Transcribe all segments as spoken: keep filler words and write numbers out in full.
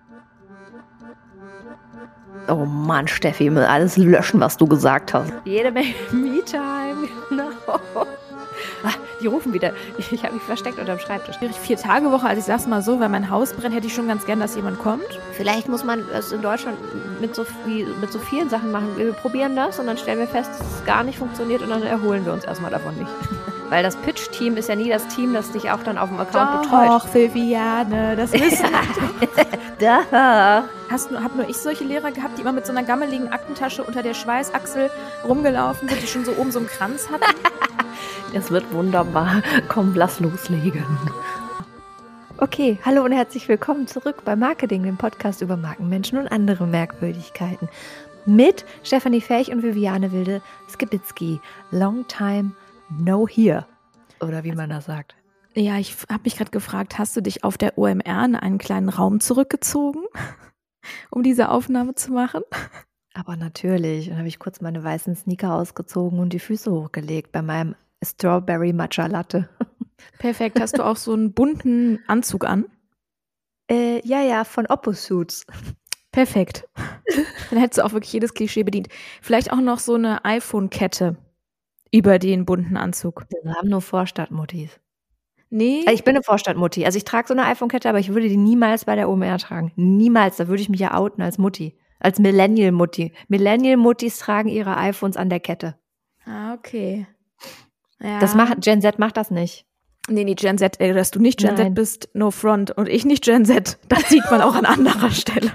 Oh Mann, Steffi, ich will alles löschen, was du gesagt hast. Jede Menge Me-Time, genau. Ah, die rufen wieder. Ich, ich habe mich versteckt unterm Schreibtisch. Vier Tage Woche, also ich sag's mal so, wenn mein Haus brennt, hätte ich schon ganz gern, dass jemand kommt. Vielleicht muss man es in Deutschland mit so, wie, mit so vielen Sachen machen. Wir probieren das und dann stellen wir fest, dass es gar nicht funktioniert und dann erholen wir uns erstmal davon nicht. Weil das Pitch-Team ist ja nie das Team, das dich auch dann auf dem Account betreut. Doch, Viviane, das wissen Da. Hast du, hab nur ich solche Lehrer gehabt, die immer mit so einer gammeligen Aktentasche unter der Schweißachsel rumgelaufen sind, die schon so oben so einen Kranz hatten? Es wird wunderbar. Komm, lass loslegen. Okay, hallo und herzlich willkommen zurück bei Marketing, dem Podcast über Markenmenschen und andere Merkwürdigkeiten. Mit Stefanie Ferch und Viviane Wilde-Skibitzky. Long time no here. Oder wie man das sagt. Ja, ich habe mich gerade gefragt, hast du dich auf der O M R in einen kleinen Raum zurückgezogen, um diese Aufnahme zu machen? Aber natürlich. Dann habe ich kurz meine weißen Sneaker ausgezogen und die Füße hochgelegt bei meinem Strawberry Matcha Latte. Perfekt. Hast du auch so einen bunten Anzug an? Äh, ja, ja, von Oppo-Suits. Perfekt. Dann hättest du auch wirklich jedes Klischee bedient. Vielleicht auch noch so eine iPhone-Kette über den bunten Anzug. Wir haben nur Vorstadtmuttis. Nee. Also ich bin eine Vorstadtmutti. Also ich trage so eine iPhone-Kette, aber ich würde die niemals bei der O M R tragen. Niemals. Da würde ich mich ja outen als Mutti. Als Millennial-Mutti. Millennial-Muttis tragen ihre iPhones an der Kette. Ah, okay. Ja. Das macht, Gen Z macht das nicht. Nee, nee, Gen Z, ey, dass du nicht Gen Nein. Z bist, no front. Und ich nicht Gen Z, das sieht man auch an anderer Stelle.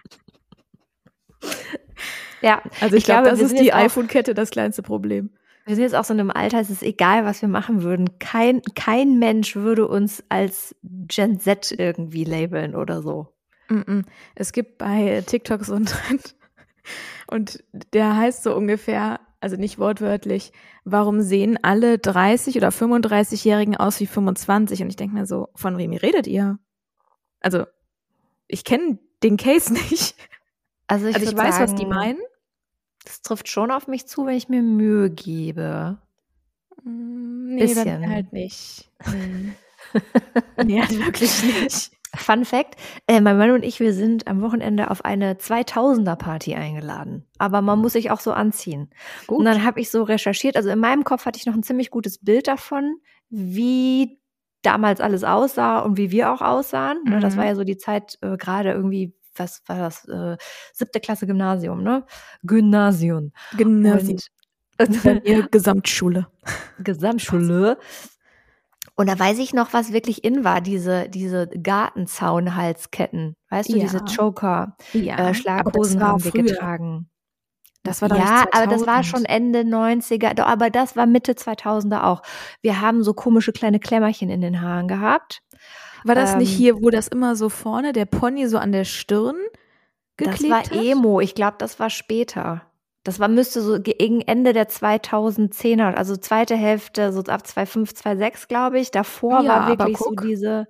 Ja, also ich, ich glaube, das wir ist die iPhone-Kette das kleinste Problem. Wir sind jetzt auch so in einem Alter, es ist egal, was wir machen würden. Kein, kein Mensch würde uns als Gen Z irgendwie labeln oder so. Mm-mm. Es gibt bei TikTok so einen Trend und der heißt so ungefähr, also nicht wortwörtlich, warum sehen alle dreißig- oder fünfunddreißigjährigen aus wie fünfundzwanzig? Und ich denke mir so, von wem redet ihr? Also, ich kenne den Case nicht. Also ich, also ich weiß, sagen, was die meinen. Das trifft schon auf mich zu, wenn ich mir Mühe gebe. Nee, Bisschen. dann halt nicht. Nee, nee halt wirklich nicht. Fun Fact, äh, mein Mann und ich, wir sind am Wochenende auf eine zweitausender-Party eingeladen. Aber man muss sich auch so anziehen. Gut. Und dann habe ich so recherchiert, also in meinem Kopf hatte ich noch ein ziemlich gutes Bild davon, wie damals alles aussah und wie wir auch aussahen. Mhm. Das war ja so die Zeit äh, gerade irgendwie, was war das, äh, siebte Klasse Gymnasium, ne? Gymnasium. Gymnasium. Und Gesamtschule. Gesamtschule. Und da weiß ich noch, was wirklich in war, diese, diese Gartenzaunhalsketten. Weißt du, ja. diese Choker, ja. äh, Schlaghosen haben wir früher. getragen. Das war ja, zweitausend. aber das war schon Ende neunziger, doch, aber das war Mitte zweitausender auch. Wir haben so komische kleine Klemmerchen in den Haaren gehabt. War das ähm, nicht hier, wo das immer so vorne, der Pony so an der Stirn geklebt Das war hat? Emo, ich glaube, das war später. Das war, müsste so gegen Ende der zweitausendzehner, also zweite Hälfte, so ab zweitausendfünf, zweitausendsechs, glaube ich. Davor ja, war wirklich so diese,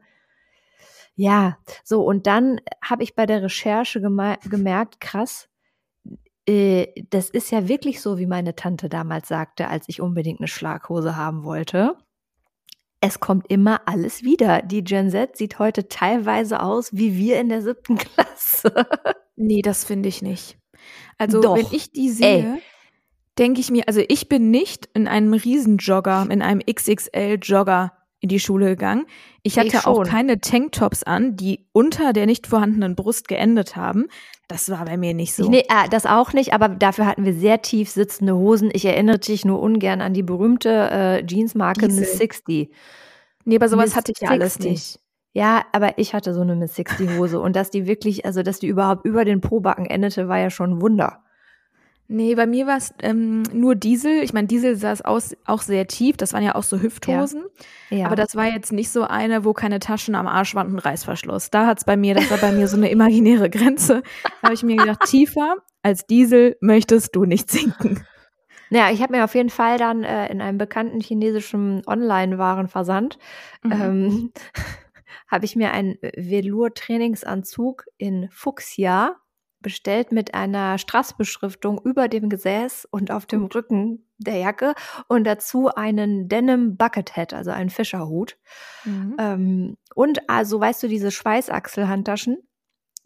ja, so. Und dann habe ich bei der Recherche geme- gemerkt, krass, äh, das ist ja wirklich so, wie meine Tante damals sagte, als ich unbedingt eine Schlaghose haben wollte. Es kommt immer alles wieder. Die Gen Z sieht heute teilweise aus wie wir in der siebten Klasse. Nee, das finde ich nicht. Also Doch. wenn ich die sehe, denke ich mir, also ich bin nicht in einem Riesenjogger, in einem X X L-Jogger in die Schule gegangen. Ich hatte ich auch keine Tanktops an, die unter der nicht vorhandenen Brust geendet haben. Das war bei mir nicht so. Nee, äh, das auch nicht, aber dafür hatten wir sehr tief sitzende Hosen. Ich erinnere dich nur ungern an die berühmte äh, Jeansmarke Diesel. Miss sechzig. Nee, aber sowas Miss hatte ich ja alles nicht. Ja, aber ich hatte so eine Miss sechzig Hose und dass die wirklich, also dass die überhaupt über den Pobacken endete, war ja schon ein Wunder. Nee, bei mir war es ähm, nur Diesel. Ich meine, Diesel saß aus, auch sehr tief. Das waren ja auch so Hüfthosen. Ja. Ja. Aber das war jetzt nicht so eine, wo keine Taschen am Arsch waren und Reißverschluss. Da hat's bei mir, das war bei mir so eine imaginäre Grenze. Da habe ich mir gedacht, tiefer als Diesel möchtest du nicht sinken. Ja, ich habe mir auf jeden Fall dann äh, in einem bekannten chinesischen Online-Warenversand mhm. ähm, habe ich mir einen Velour-Trainingsanzug in Fuchsia bestellt mit einer Strassbeschriftung über dem Gesäß und auf dem Rücken der Jacke und dazu einen Denim Bucket Hat, also einen Fischerhut. Mhm. Ähm, und also, weißt du, diese Schweißachselhandtaschen,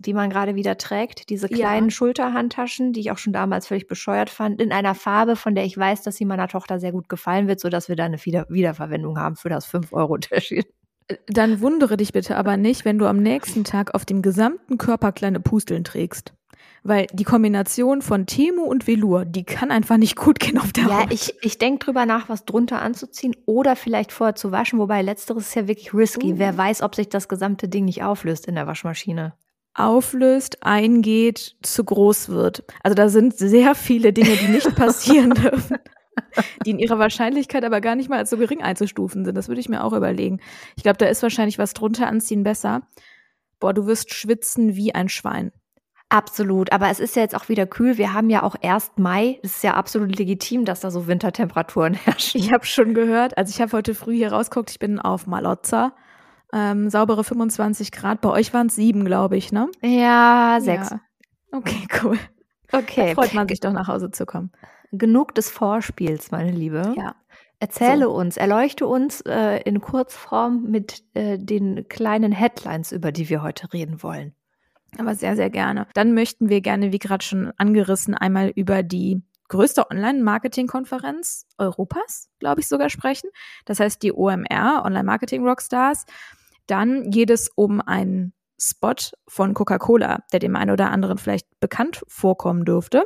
die man gerade wieder trägt. Diese kleinen ja. Schulterhandtaschen, die ich auch schon damals völlig bescheuert fand, in einer Farbe, von der ich weiß, dass sie meiner Tochter sehr gut gefallen wird, sodass wir da eine Wieder- Wiederverwendung haben für das fünf Euro Täschchen. Dann wundere dich bitte aber nicht, wenn du am nächsten Tag auf dem gesamten Körper kleine Pusteln trägst. Weil die Kombination von Temu und Velour, die kann einfach nicht gut gehen auf der ja, Haut. Ja, ich, ich denke drüber nach, was drunter anzuziehen oder vielleicht vorher zu waschen, wobei letzteres ist ja wirklich risky. Uh. Wer weiß, ob sich das gesamte Ding nicht auflöst in der Waschmaschine. Auflöst, eingeht, zu groß wird. Also da sind sehr viele Dinge, die nicht passieren dürfen, die in ihrer Wahrscheinlichkeit aber gar nicht mal als so gering einzustufen sind. Das würde ich mir auch überlegen. Ich glaube, da ist wahrscheinlich was drunter anziehen besser. Boah, du wirst schwitzen wie ein Schwein. Absolut, aber es ist ja jetzt auch wieder kühl. Wir haben ja auch erst Mai. Es ist ja absolut legitim, dass da so Wintertemperaturen herrschen. Ich habe schon gehört, also ich habe heute früh hier rausgeguckt, ich bin auf Malotza, ähm, saubere fünfundzwanzig Grad. Bei euch waren es sieben, glaube ich, ne? Ja, sechs. Ja. Okay, cool. Okay. Da freut man sich doch, nach Hause zu kommen. Genug des Vorspiels, meine Liebe. Ja. Erzähle so. uns, erleuchte uns äh, in Kurzform mit äh, den kleinen Headlines, über die wir heute reden wollen. Aber sehr, sehr gerne. Dann möchten wir gerne, wie gerade schon angerissen, einmal über die größte Online-Marketing-Konferenz Europas, glaube ich, sogar sprechen. Das heißt die O M R, Online-Marketing-Rockstars. Dann geht es um einen Spot von Coca-Cola, der dem einen oder anderen vielleicht bekannt vorkommen dürfte.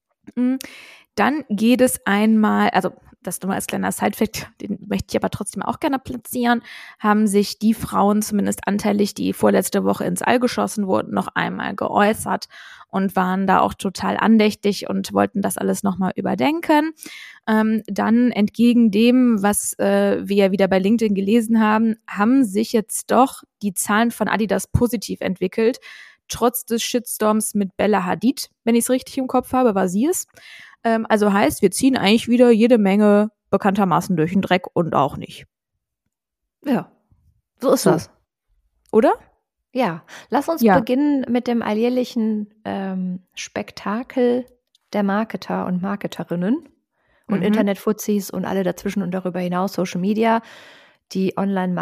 Dann geht es einmal, also das nur als kleiner Sidefact, den möchte ich aber trotzdem auch gerne platzieren, haben sich die Frauen zumindest anteilig, die vorletzte Woche ins All geschossen wurden, noch einmal geäußert und waren da auch total andächtig und wollten das alles nochmal überdenken. Ähm, dann entgegen dem, was äh, wir ja wieder bei LinkedIn gelesen haben, haben sich jetzt doch die Zahlen von Adidas positiv entwickelt, trotz des Shitstorms mit Bella Hadid, wenn ich es richtig im Kopf habe, war sie es. Ähm, also heißt, wir ziehen eigentlich wieder jede Menge bekanntermaßen durch den Dreck und auch nicht. Ja, so ist so. Das. Oder? Ja, lass uns ja. beginnen mit dem alljährlichen ähm, Spektakel der Marketer und Marketerinnen und mhm. Internet-Fuzis und alle dazwischen und darüber hinaus Social Media, die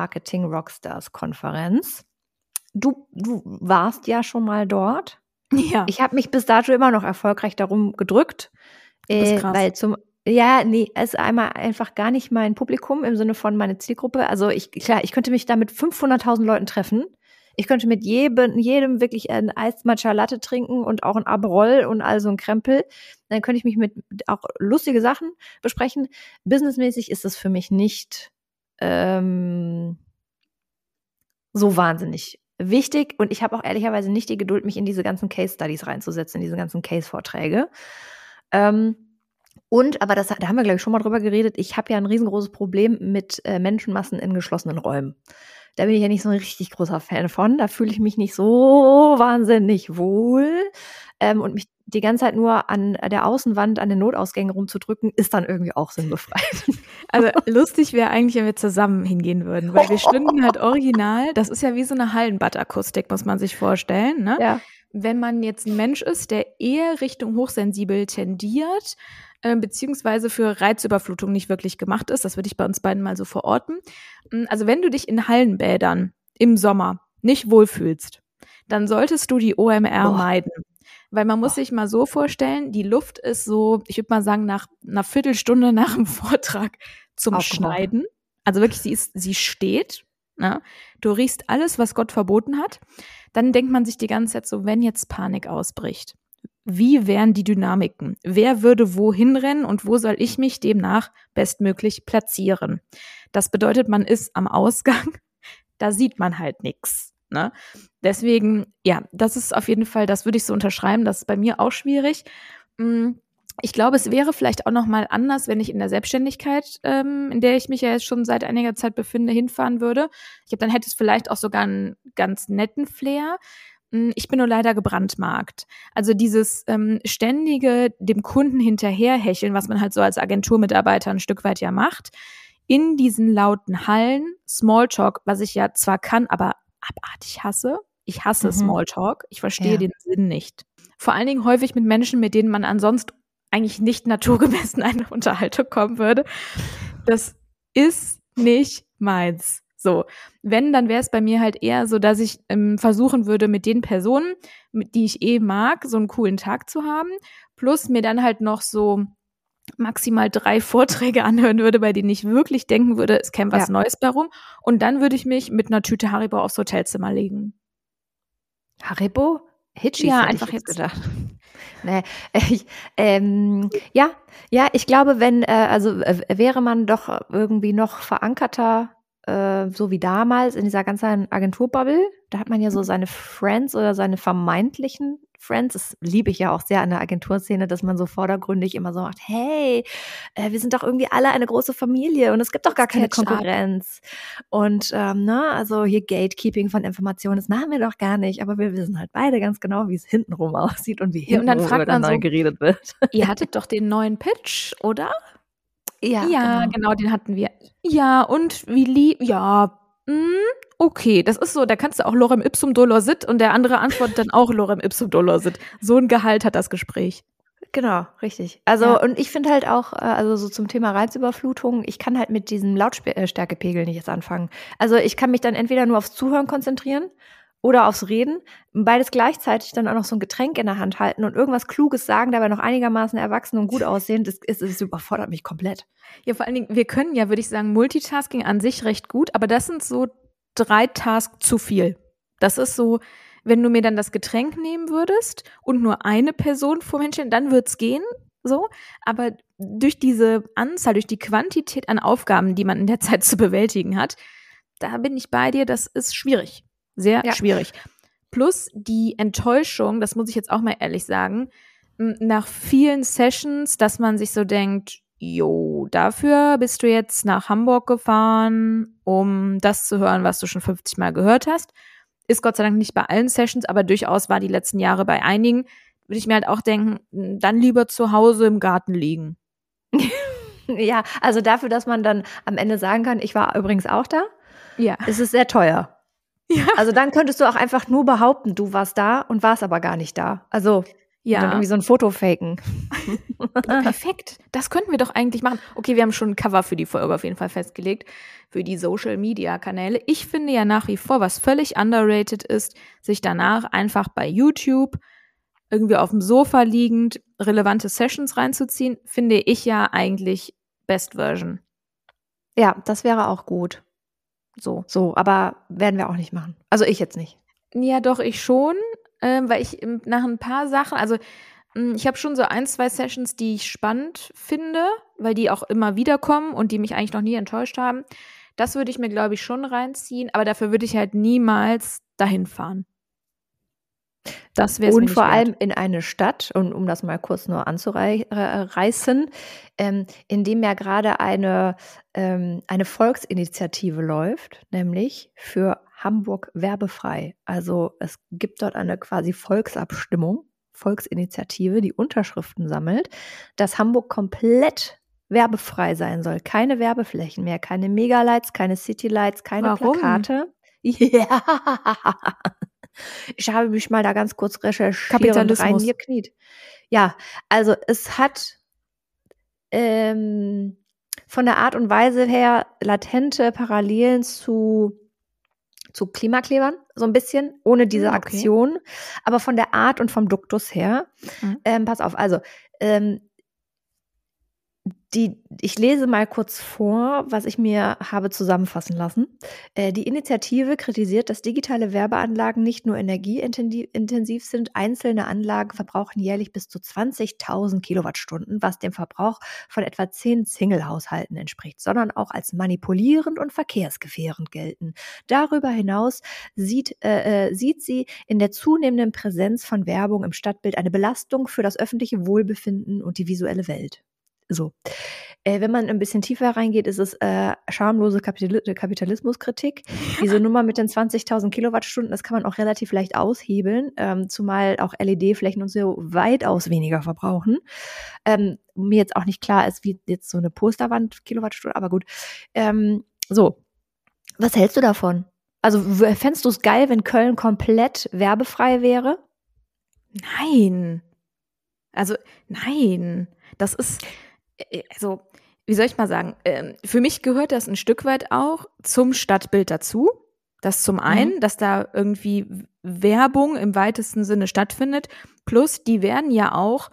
Online-Marketing-Rockstars-Konferenz. Du, du warst ja schon mal dort. Ja. Ich habe mich bis dato immer noch erfolgreich darum gedrückt. Du bist krass. Äh, weil zum, ja, nee, es ist einmal einfach gar nicht mein Publikum im Sinne von meine Zielgruppe. Also ich, klar, ich könnte mich da mit fünfhunderttausend Leuten treffen. Ich könnte mit jedem, jedem wirklich ein Eis Matcha Latte trinken und auch ein Aperol und all so ein Krempel. Dann könnte ich mich mit auch lustige Sachen besprechen. Businessmäßig ist das für mich nicht ähm, so wahnsinnig wichtig. Und ich habe auch ehrlicherweise nicht die Geduld, mich in diese ganzen Case-Studies reinzusetzen, in diese ganzen Case-Vorträge. Ähm, und, aber das, da haben wir, glaube ich, schon mal drüber geredet, ich habe ja ein riesengroßes Problem mit äh, Menschenmassen in geschlossenen Räumen. Da bin ich ja nicht so ein richtig großer Fan von. Da fühle ich mich nicht so wahnsinnig wohl. Ähm, und mich die ganze Zeit nur an der Außenwand, an den Notausgängen rumzudrücken, ist dann irgendwie auch sinnbefreit. Also lustig wäre eigentlich, wenn wir zusammen hingehen würden, weil wir stünden halt original, das ist ja wie so eine Hallenbadakustik, muss man sich vorstellen, ne? Ja. Wenn man jetzt ein Mensch ist, der eher Richtung hochsensibel tendiert, äh, beziehungsweise für Reizüberflutung nicht wirklich gemacht ist, das würde ich bei uns beiden mal so verorten. Also wenn du dich in Hallenbädern im Sommer nicht wohlfühlst, dann solltest du die O M R Boah. meiden. Weil man muss Boah. sich mal so vorstellen, die Luft ist so, ich würde mal sagen, nach einer Viertelstunde nach dem Vortrag zum Aufgebaut. Schneiden. Also wirklich, sie ist, sie steht. Ne? Du riechst alles, was Gott verboten hat. Dann denkt man sich die ganze Zeit so, wenn jetzt Panik ausbricht, wie wären die Dynamiken? Wer würde wohin rennen und wo soll ich mich demnach bestmöglich platzieren? Das bedeutet, man ist am Ausgang, da sieht man halt nichts. Ne? Deswegen, ja, das ist auf jeden Fall, das würde ich so unterschreiben, das ist bei mir auch schwierig. Ich glaube, es wäre vielleicht auch nochmal anders, wenn ich in der Selbstständigkeit, ähm, in der ich mich ja jetzt schon seit einiger Zeit befinde, hinfahren würde. Ich glaube, dann hätte es vielleicht auch sogar einen ganz netten Flair. Ich bin nur leider gebrandmarkt. Also dieses ähm, ständige dem Kunden hinterherhecheln, was man halt so als Agenturmitarbeiter ein Stück weit ja macht, in diesen lauten Hallen, Smalltalk, was ich ja zwar kann, aber abartig hasse. Ich hasse mhm. Smalltalk. Ich verstehe ja. den Sinn nicht. Vor allen Dingen häufig mit Menschen, mit denen man ansonsten eigentlich nicht naturgemäß in eine Unterhaltung kommen würde. Das ist nicht meins. So, wenn, dann wäre es bei mir halt eher so, dass ich ähm, versuchen würde, mit den Personen, mit die ich eh mag, so einen coolen Tag zu haben, plus mir dann halt noch so maximal drei Vorträge anhören würde, bei denen ich wirklich denken würde, es käme was Ja. Neues bei rum. Und dann würde ich mich mit einer Tüte Haribo aufs Hotelzimmer legen. Haribo? Hitchis Ja, hätte einfach ich jetzt jetzt. gedacht. Nee, ich, ähm, ja, ja, ich glaube, wenn, äh, also äh, wäre man doch irgendwie noch verankerter, äh, so wie damals in dieser ganzen Agenturbubble, da hat man ja so seine Friends oder seine vermeintlichen Friends, das liebe ich ja auch sehr an der Agenturszene, dass man so vordergründig immer so macht, hey, äh, wir sind doch irgendwie alle eine große Familie und es gibt doch gar keine Catch up. Konkurrenz. Und ähm, ne, also hier Gatekeeping von Informationen, das machen wir doch gar nicht, aber wir wissen halt beide ganz genau, wie es hintenrum aussieht und wie Ja, und dann hintenrum fragt über man neu so, geredet wird. ihr hattet doch den neuen Pitch, oder? Ja, Ja, genau. genau, den hatten wir. Ja, und wie lieb, ja, mh, okay, das ist so, da kannst du auch Lorem Ipsum Dolor Sit und der andere antwortet dann auch Lorem Ipsum Dolor Sit. So ein Gehalt hat das Gespräch. Genau, richtig. Also, Ja. und ich finde halt auch, äh, also so zum Thema Reizüberflutung, ich kann halt mit diesem Lautstärkepegel nicht jetzt anfangen. Also ich kann mich dann entweder nur aufs Zuhören konzentrieren oder aufs Reden, beides gleichzeitig dann auch noch so ein Getränk in der Hand halten und irgendwas Kluges sagen, dabei noch einigermaßen erwachsen und gut aussehen, das, ist, das überfordert mich komplett. Ja, vor allen Dingen, wir können ja, würde ich sagen, Multitasking an sich recht gut, aber das sind so drei Tasks zu viel. Das ist so, wenn du mir dann das Getränk nehmen würdest und nur eine Person vor mir stellen, dann wird's gehen, so. Aber durch diese Anzahl, durch die Quantität an Aufgaben, die man in der Zeit zu bewältigen hat, da bin ich bei dir, das ist schwierig. Sehr Ja. schwierig. Plus die Enttäuschung, das muss ich jetzt auch mal ehrlich sagen, m, nach vielen Sessions, dass man sich so denkt, jo, dafür bist du jetzt nach Hamburg gefahren, um das zu hören, was du schon fünfzig Mal gehört hast. Ist Gott sei Dank nicht bei allen Sessions, aber durchaus war die letzten Jahre bei einigen. Würde ich mir halt auch denken, dann lieber zu Hause im Garten liegen. Ja, also dafür, dass man dann am Ende sagen kann, ich war übrigens auch da, Ja. ist es sehr teuer. Ja. Also dann könntest du auch einfach nur behaupten, du warst da und warst aber gar nicht da. Also Ja. dann irgendwie so ein Foto faken. Perfekt. Das könnten wir doch eigentlich machen. Okay, wir haben schon ein Cover für die Folge auf jeden Fall festgelegt, für die Social-Media-Kanäle. Ich finde ja nach wie vor, was völlig underrated ist, sich danach einfach bei YouTube irgendwie auf dem Sofa liegend relevante Sessions reinzuziehen, finde ich ja eigentlich Best Version. Ja, das wäre auch gut. So. So, aber werden wir auch nicht machen. Also ich jetzt nicht. Ja, doch, ich schon, ähm, weil ich ähm, nach ein paar Sachen, also mh, ich habe schon so ein, zwei Sessions, die ich spannend finde, weil die auch immer wieder kommen und die mich eigentlich noch nie enttäuscht haben. Das würde ich mir, glaube ich, schon reinziehen, aber dafür würde ich halt niemals dahin fahren. Das wäre es mir Und nicht vor wert. allem in eine Stadt, und um das mal kurz nur anzureißen, ähm, in dem ja gerade eine, ähm, eine Volksinitiative läuft, nämlich für Hamburg werbefrei. Also es gibt dort eine quasi Volksabstimmung, Volksinitiative, die Unterschriften sammelt, dass Hamburg komplett werbefrei sein soll. Keine Werbeflächen mehr, keine Megalights, keine Citylights, keine Warum? Plakate. Ja. Ich habe mich mal da ganz kurz recherchiert und Kapitalismus. reingekniet. Ja, also es hat ähm, von der Art und Weise her latente Parallelen zu, zu Klimaklebern, so ein bisschen, ohne diese Hm, okay. Aktion. Aber von der Art und vom Duktus her, Mhm. ähm, pass auf, also ähm, Die, ich lese mal kurz vor, was ich mir habe zusammenfassen lassen. Äh, die Initiative kritisiert, dass digitale Werbeanlagen nicht nur energieintensiv sind. Einzelne Anlagen verbrauchen jährlich bis zu zwanzigtausend Kilowattstunden, was dem Verbrauch von etwa zehn Single-Haushalten entspricht, sondern auch als manipulierend und verkehrsgefährdend gelten. Darüber hinaus sieht, äh, äh, sieht sie in der zunehmenden Präsenz von Werbung im Stadtbild eine Belastung für das öffentliche Wohlbefinden und die visuelle Welt. So, äh, wenn man ein bisschen tiefer reingeht, ist es äh, schamlose Kapital- Kapitalismuskritik. Diese Nummer mit den zwanzigtausend Kilowattstunden, das kann man auch relativ leicht aushebeln, ähm, zumal auch L E D-Flächen und so weitaus weniger verbrauchen. Ähm, mir jetzt auch nicht klar ist, wie jetzt so eine Posterwand Kilowattstunde, aber gut. Ähm, so, was hältst du davon? Also w- fändest du es geil, wenn Köln komplett werbefrei wäre? Nein. Also, nein. Das ist, äh, also, wie soll ich mal sagen, ähm, für mich gehört das ein Stück weit auch zum Stadtbild dazu. Das zum einen, mhm. dass da irgendwie Werbung im weitesten Sinne stattfindet. Plus, die werden ja auch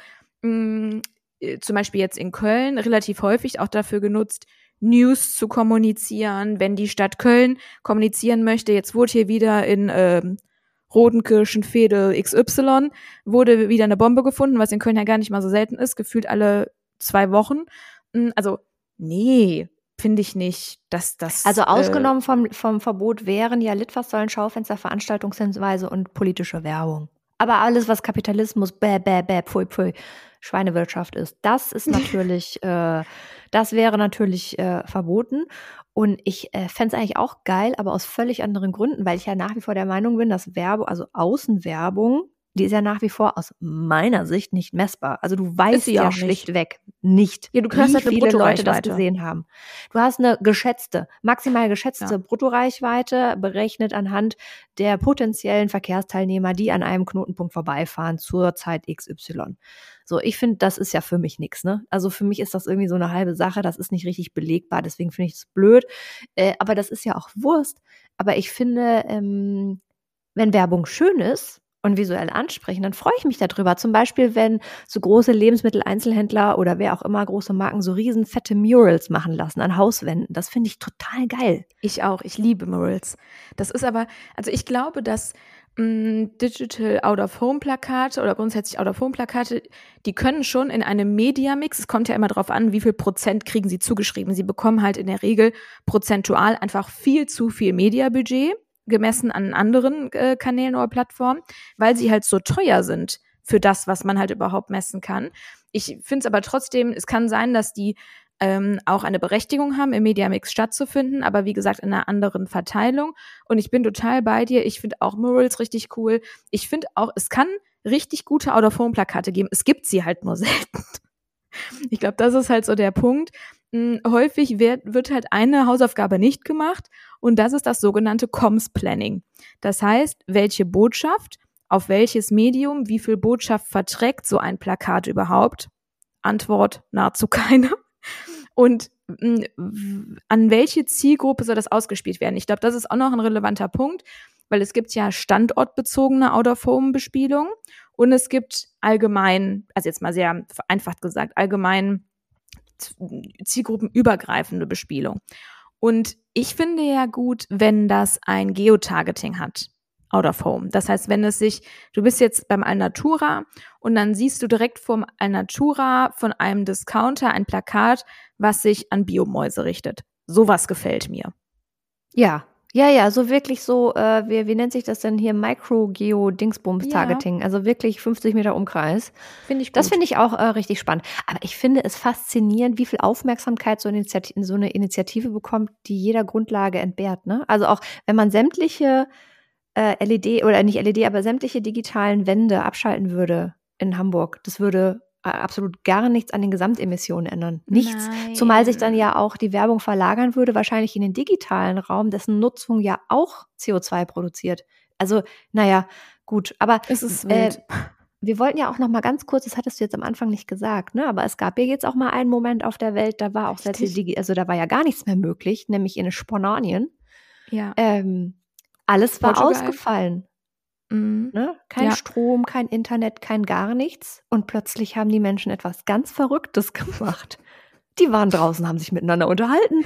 mh, zum Beispiel jetzt in Köln relativ häufig auch dafür genutzt, News zu kommunizieren, wenn die Stadt Köln kommunizieren möchte. Jetzt wurde hier wieder in ähm, Rodenkirchen-Veedel X Y wurde wieder eine Bombe gefunden, was in Köln ja gar nicht mal so selten ist, gefühlt alle zwei Wochen. Also, nee, finde ich nicht, dass das... Also ausgenommen äh, vom, vom Verbot wären ja Litfaßsäulen, Schaufenster, Veranstaltungshinweise und politische Werbung. Aber alles, was Kapitalismus, bäh, bäh, bäh, pfui, pfui, Schweinewirtschaft ist, das ist natürlich, äh, das wäre natürlich äh, verboten. Und ich äh, fände es eigentlich auch geil, aber aus völlig anderen Gründen, weil ich ja nach wie vor der Meinung bin, dass Werbung, also Außenwerbung, die ist ja nach wie vor aus meiner Sicht nicht messbar. Also du weißt ja schlichtweg nicht, ja, du wie halt viele Leute das gesehen haben. Du hast eine geschätzte, maximal geschätzte ja. Bruttoreichweite, berechnet anhand der potenziellen Verkehrsteilnehmer, die an einem Knotenpunkt vorbeifahren zur Zeit X Y. So, ich finde, das ist ja für mich nichts, ne? Also für mich ist das irgendwie so eine halbe Sache, das ist nicht richtig belegbar, deswegen finde ich es blöd. Äh, aber das ist ja auch Wurst. Aber ich finde, ähm, wenn Werbung schön ist und visuell ansprechen, dann freue ich mich darüber. Zum Beispiel, wenn so große Lebensmitteleinzelhändler oder wer auch immer, große Marken, so riesen fette Murals machen lassen an Hauswänden. Das finde ich total geil. Ich auch, ich liebe Murals. Das ist aber, also ich glaube, dass mh, Digital Out-of-Home-Plakate oder grundsätzlich Out-of-Home-Plakate, die können schon in einem Media-Mix, es kommt ja immer darauf an, wie viel Prozent kriegen sie zugeschrieben. Sie bekommen halt in der Regel prozentual einfach viel zu viel Media-Budget, gemessen an anderen äh, Kanälen oder Plattformen, weil sie halt so teuer sind für das, was man halt überhaupt messen kann. Ich finde es aber trotzdem, es kann sein, dass die ähm, auch eine Berechtigung haben, im Mediamix stattzufinden, aber wie gesagt in einer anderen Verteilung. Und ich bin total bei dir. Ich finde auch Murals richtig cool. Ich finde auch, es kann richtig gute Out-of-Home-Plakate geben. Es gibt sie halt nur selten. Ich glaube, das ist halt so der Punkt. Häufig wird, wird halt eine Hausaufgabe nicht gemacht und das ist das sogenannte Comms Planning. Das heißt, welche Botschaft, auf welches Medium, wie viel Botschaft verträgt so ein Plakat überhaupt? Antwort, nahezu keine. Und mh, an welche Zielgruppe soll das ausgespielt werden? Ich glaube, das ist auch noch ein relevanter Punkt, weil es gibt ja standortbezogene Out-of-Home-Bespielung und es gibt allgemein, also jetzt mal sehr vereinfacht gesagt, allgemein zielgruppenübergreifende Bespielung. Und ich finde ja gut, wenn das ein Geotargeting hat, out of home. Das heißt, wenn es sich, du bist jetzt beim Alnatura und dann siehst du direkt vom Alnatura von einem Discounter ein Plakat, was sich an Biomäuse richtet. Sowas gefällt mir. Ja, ja, ja, so wirklich so, äh, wie, wie nennt sich das denn hier? Micro-Geo-Dingsbums-Targeting. Ja. Also wirklich fünfzig Meter Umkreis. Finde ich gut. Das finde ich auch äh, richtig spannend. Aber ich finde es faszinierend, wie viel Aufmerksamkeit so eine, Initiative, so eine Initiative bekommt, die jeder Grundlage entbehrt. Ne? Also auch, wenn man sämtliche äh, L E D, oder nicht L E D, aber sämtliche digitalen Wände abschalten würde in Hamburg, das würde absolut gar nichts an den Gesamtemissionen ändern. Nichts. Nein. Zumal sich dann ja auch die Werbung verlagern würde, wahrscheinlich in den digitalen Raum, dessen Nutzung ja auch C O zwei produziert. Also, naja, gut. Aber es ist wild. Äh, wir wollten ja auch noch mal ganz kurz, das hattest du jetzt am Anfang nicht gesagt, ne? Aber es gab ja jetzt auch mal einen Moment auf der Welt, da war auch selbst die, also da war ja gar nichts mehr möglich, nämlich in Spanien. Ja. Ähm, alles war Portugal. Ausgefallen. Mhm. Ne? Kein ja. Strom, kein Internet, kein gar nichts. Und plötzlich haben die Menschen etwas ganz Verrücktes gemacht. Die waren draußen, haben sich miteinander unterhalten.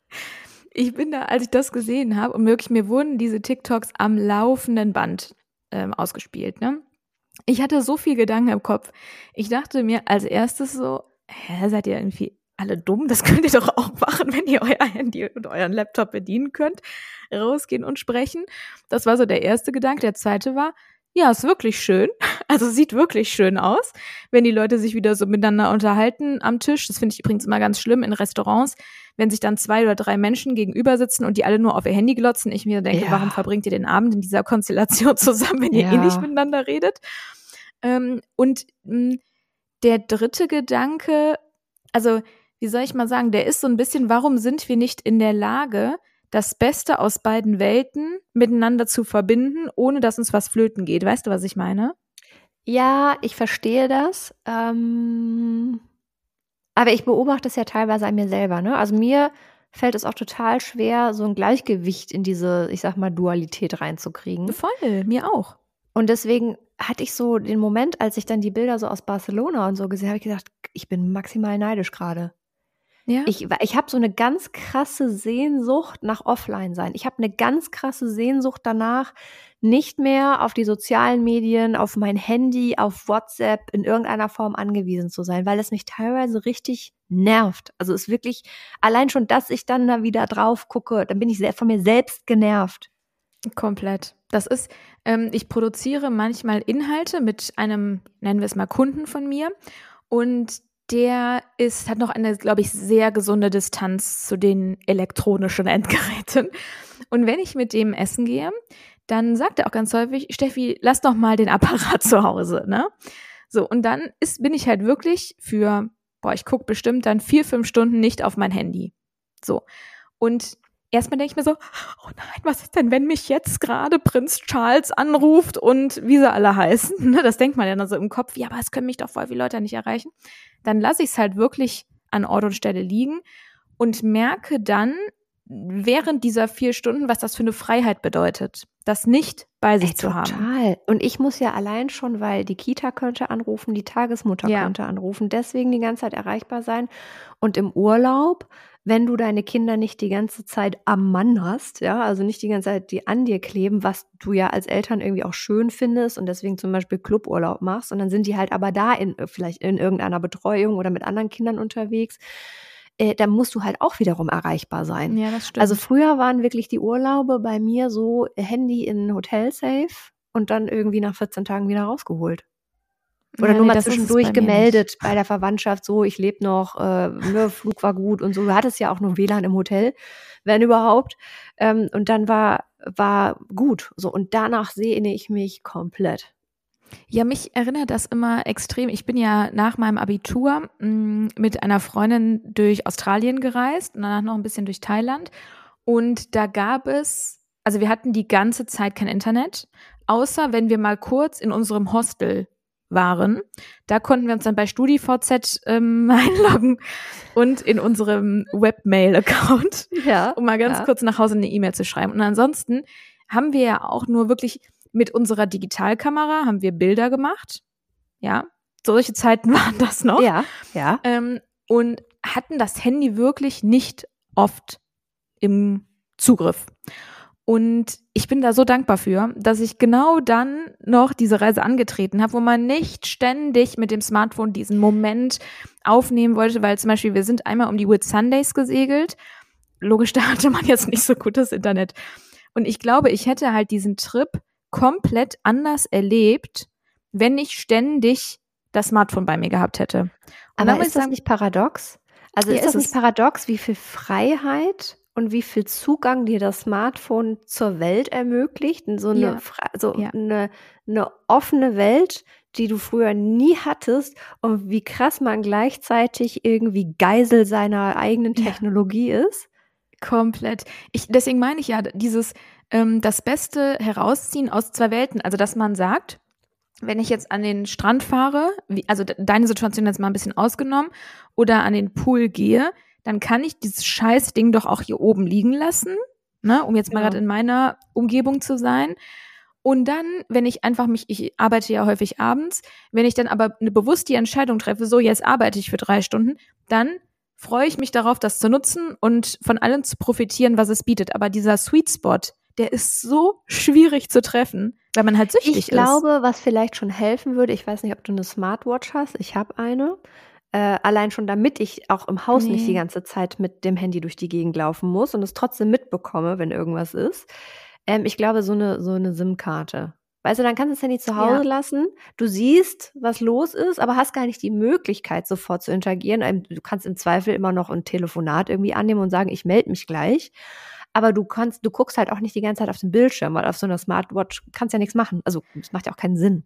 Ich bin da, als ich das gesehen habe, und wirklich, mir wurden diese TikToks am laufenden Band ähm, ausgespielt. Ne? Ich hatte so viel Gedanken im Kopf. Ich dachte mir als erstes so, hä, seid ihr irgendwie alle dumm? Das könnt ihr doch auch machen, wenn ihr euer Handy und euren Laptop bedienen könnt. Rausgehen und sprechen. Das war so der erste Gedanke. Der zweite war, ja, ist wirklich schön. Also sieht wirklich schön aus, wenn die Leute sich wieder so miteinander unterhalten am Tisch. Das finde ich übrigens immer ganz schlimm in Restaurants, wenn sich dann zwei oder drei Menschen gegenüber sitzen und die alle nur auf ihr Handy glotzen. Ich mir denke, ja. Warum verbringt ihr den Abend in dieser Konstellation zusammen, wenn ihr ja. eh nicht miteinander redet? Ähm, und mh, der dritte Gedanke, also wie soll ich mal sagen, der ist so ein bisschen, warum sind wir nicht in der Lage, das Beste aus beiden Welten miteinander zu verbinden, ohne dass uns was flöten geht. Weißt du, was ich meine? Ja, ich verstehe das. Ähm, Aber ich beobachte es ja teilweise an mir selber, ne? Also mir fällt es auch total schwer, so ein Gleichgewicht in diese, ich sag mal, Dualität reinzukriegen. Voll, mir auch. Und deswegen hatte ich so den Moment, als ich dann die Bilder so aus Barcelona und so gesehen habe, ich gedacht, ich bin maximal neidisch gerade. Ja. Ich, ich habe so eine ganz krasse Sehnsucht nach Offline sein. Ich habe eine ganz krasse Sehnsucht danach, nicht mehr auf die sozialen Medien, auf mein Handy, auf WhatsApp in irgendeiner Form angewiesen zu sein, weil es mich teilweise richtig nervt. Also es ist wirklich, allein schon, dass ich dann da wieder drauf gucke, dann bin ich sehr, von mir selbst genervt. Komplett. Das ist, ähm, ich produziere manchmal Inhalte mit einem, nennen wir es mal, Kunden von mir und der ist, hat noch eine, glaube ich, sehr gesunde Distanz zu den elektronischen Endgeräten. Und wenn ich mit dem essen gehe, dann sagt er auch ganz häufig, Steffi, lass doch mal den Apparat zu Hause, ne? So, und dann ist, bin ich halt wirklich für, boah, ich gucke bestimmt dann vier, fünf Stunden nicht auf mein Handy. So. Und erstmal denke ich mir so, oh nein, was ist denn, wenn mich jetzt gerade Prinz Charles anruft und wie sie alle heißen? Das denkt man ja dann so im Kopf, ja, aber es können mich doch voll viele Leute nicht erreichen. Dann lasse ich es halt wirklich an Ort und Stelle liegen und merke dann während dieser vier Stunden, was das für eine Freiheit bedeutet, das nicht bei sich Ey, zu haben. Total. Und ich muss ja allein schon, weil die Kita könnte anrufen, die Tagesmutter Ja. könnte anrufen, deswegen die ganze Zeit erreichbar sein. Und im Urlaub, wenn du deine Kinder nicht die ganze Zeit am Mann hast, ja, also nicht die ganze Zeit die an dir kleben, was du ja als Eltern irgendwie auch schön findest und deswegen zum Beispiel Cluburlaub machst, und dann sind die halt aber da in vielleicht in irgendeiner Betreuung oder mit anderen Kindern unterwegs, äh, dann musst du halt auch wiederum erreichbar sein. Ja, das stimmt. Also früher waren wirklich die Urlaube bei mir so Handy in Hotel safe und dann irgendwie nach vierzehn Tagen wieder rausgeholt. Oder Ja, nur nee, mal das ist es zwischendurch bei mir gemeldet nicht. bei der Verwandtschaft, so, ich lebe noch, äh, ne, Flug war gut und so. Du hattest ja auch nur W L A N im Hotel, wenn überhaupt. Ähm, und dann war, war gut. So, und danach sehne ich mich komplett. Ja, mich erinnert das immer extrem. Ich bin ja nach meinem Abitur mh, mit einer Freundin durch Australien gereist und danach noch ein bisschen durch Thailand. Und da gab es, also wir hatten die ganze Zeit kein Internet, außer wenn wir mal kurz in unserem Hostel waren. Da konnten wir uns dann bei StudiVZ ähm, einloggen und in unserem Webmail-Account, Ja, um mal ganz ja. kurz nach Hause eine E-Mail zu schreiben. Und ansonsten haben wir ja auch nur wirklich mit unserer Digitalkamera haben wir Bilder gemacht. Ja, solche Zeiten waren das noch. Ja, ja. Ähm, und hatten das Handy wirklich nicht oft im Zugriff. Und ich bin da so dankbar für, dass ich genau dann noch diese Reise angetreten habe, wo man nicht ständig mit dem Smartphone diesen Moment aufnehmen wollte, weil zum Beispiel wir sind einmal um die Whitsundays gesegelt. Logisch, da hatte man jetzt nicht so gutes Internet. Und ich glaube, ich hätte halt diesen Trip komplett anders erlebt, wenn ich ständig das Smartphone bei mir gehabt hätte. Und Aber muss ist ich das sagen, nicht paradox? Also Ja, ist das ist nicht es. paradox, wie viel Freiheit und wie viel Zugang dir das Smartphone zur Welt ermöglicht? So eine, Ja. Fra- so Ja. eine, eine offene Welt, die du früher nie hattest, und wie krass man gleichzeitig irgendwie Geisel seiner eigenen Ja. Technologie ist? Komplett. Ich, deswegen meine ich ja, dieses ähm, das Beste herausziehen aus zwei Welten. Also, dass man sagt, wenn ich jetzt an den Strand fahre, wie, also de- deine Situation jetzt mal ein bisschen ausgenommen, oder an den Pool gehe, dann kann ich dieses Scheißding doch auch hier oben liegen lassen, ne, um jetzt mal Genau. gerade in meiner Umgebung zu sein. Und dann, wenn ich einfach mich, ich arbeite ja häufig abends, wenn ich dann aber eine bewusst die Entscheidung treffe, so jetzt arbeite ich für drei Stunden, dann freue ich mich darauf, das zu nutzen und von allem zu profitieren, was es bietet. Aber dieser Sweet Spot, der ist so schwierig zu treffen, weil man halt süchtig Ich ist. glaube, was vielleicht schon helfen würde, ich weiß nicht, ob du eine Smartwatch hast, ich habe eine, äh, allein schon damit ich auch im Haus nicht die Nee. ganze Zeit mit dem Handy durch die Gegend laufen muss und es trotzdem mitbekomme, wenn irgendwas ist. Ähm, ich glaube, so eine, so eine SIM-Karte. Weißt du, dann kannst du das Handy zu Hause Ja. lassen, du siehst, was los ist, aber hast gar nicht die Möglichkeit, sofort zu interagieren. Ähm, Du kannst im Zweifel immer noch ein Telefonat irgendwie annehmen und sagen, ich melde mich gleich. Aber du kannst, du guckst halt auch nicht die ganze Zeit auf den Bildschirm, weil auf so einer Smartwatch kannst ja nichts machen. Also es macht ja auch keinen Sinn.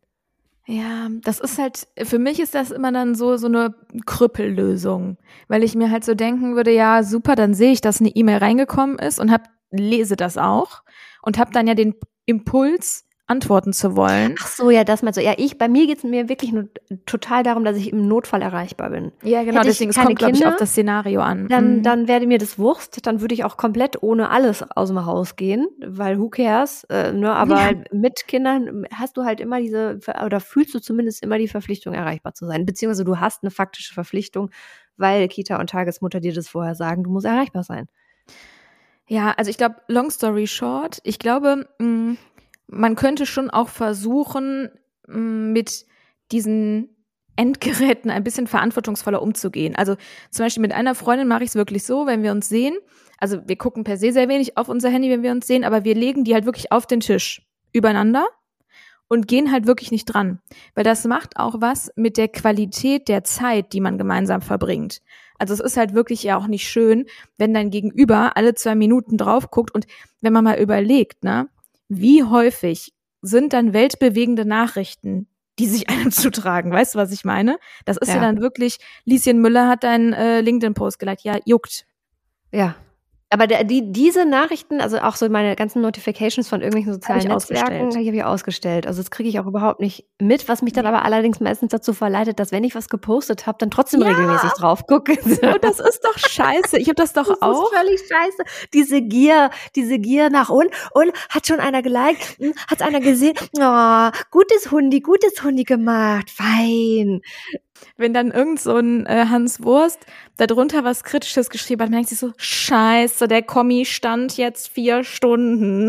Ja, das ist halt, für mich ist das immer dann so, so eine Krüppellösung, weil ich mir halt so denken würde, ja, super, dann sehe ich, dass eine E-Mail reingekommen ist und hab, lese das auch und habe dann ja den Impuls, antworten zu wollen. Ach so, ja, das meinst du. Ja, ich, bei mir geht es mir wirklich nur total darum, dass ich im Notfall erreichbar bin. Ja, genau, Hätte ich deswegen, es keine kommt, glaube ich, Kinder, auf das Szenario an. Dann, Mhm. dann wäre mir das Wurst, dann würde ich auch komplett ohne alles aus dem Haus gehen, weil who cares, äh, ne, aber Ja. mit Kindern hast du halt immer diese, oder fühlst du zumindest immer die Verpflichtung, erreichbar zu sein, beziehungsweise du hast eine faktische Verpflichtung, weil Kita und Tagesmutter dir das vorher sagen, du musst erreichbar sein. Ja, also ich glaube, long story short, ich glaube, mh, man könnte schon auch versuchen, mh, mit diesen Endgeräten ein bisschen verantwortungsvoller umzugehen. Also zum Beispiel mit einer Freundin mache ich es wirklich so, wenn wir uns sehen, also wir gucken per se sehr wenig auf unser Handy, wenn wir uns sehen, aber wir legen die halt wirklich auf den Tisch übereinander und gehen halt wirklich nicht dran. Weil das macht auch was mit der Qualität der Zeit, die man gemeinsam verbringt. Also es ist halt wirklich ja auch nicht schön, wenn dein Gegenüber alle zwei Minuten drauf guckt und wenn man mal überlegt, ne, wie häufig sind dann weltbewegende Nachrichten, die sich einem zutragen, weißt du, was ich meine? Das ist ja, ja dann wirklich, Lieschen Müller hat deinen äh, LinkedIn-Post geliked, ja, juckt. Ja. Aber der, die, diese Nachrichten, also auch so meine ganzen Notifications von irgendwelchen sozialen Netzwerken, habe ich, hab ich ausgestellt. Also das kriege ich auch überhaupt nicht mit, was mich dann aber allerdings meistens dazu verleitet, dass wenn ich was gepostet habe, dann trotzdem ja. regelmäßig drauf gucke. Und das ist doch scheiße. Ich habe das doch das auch. Das ist völlig scheiße. Diese Gier, diese Gier nach und, und hat schon einer geliked, hat einer gesehen, oh, gutes Hundi, gutes Hundi gemacht, fein. Wenn dann irgend so ein äh, Hans Wurst darunter was Kritisches geschrieben hat, merkt sie so, scheiße, der Kommi stand jetzt vier Stunden.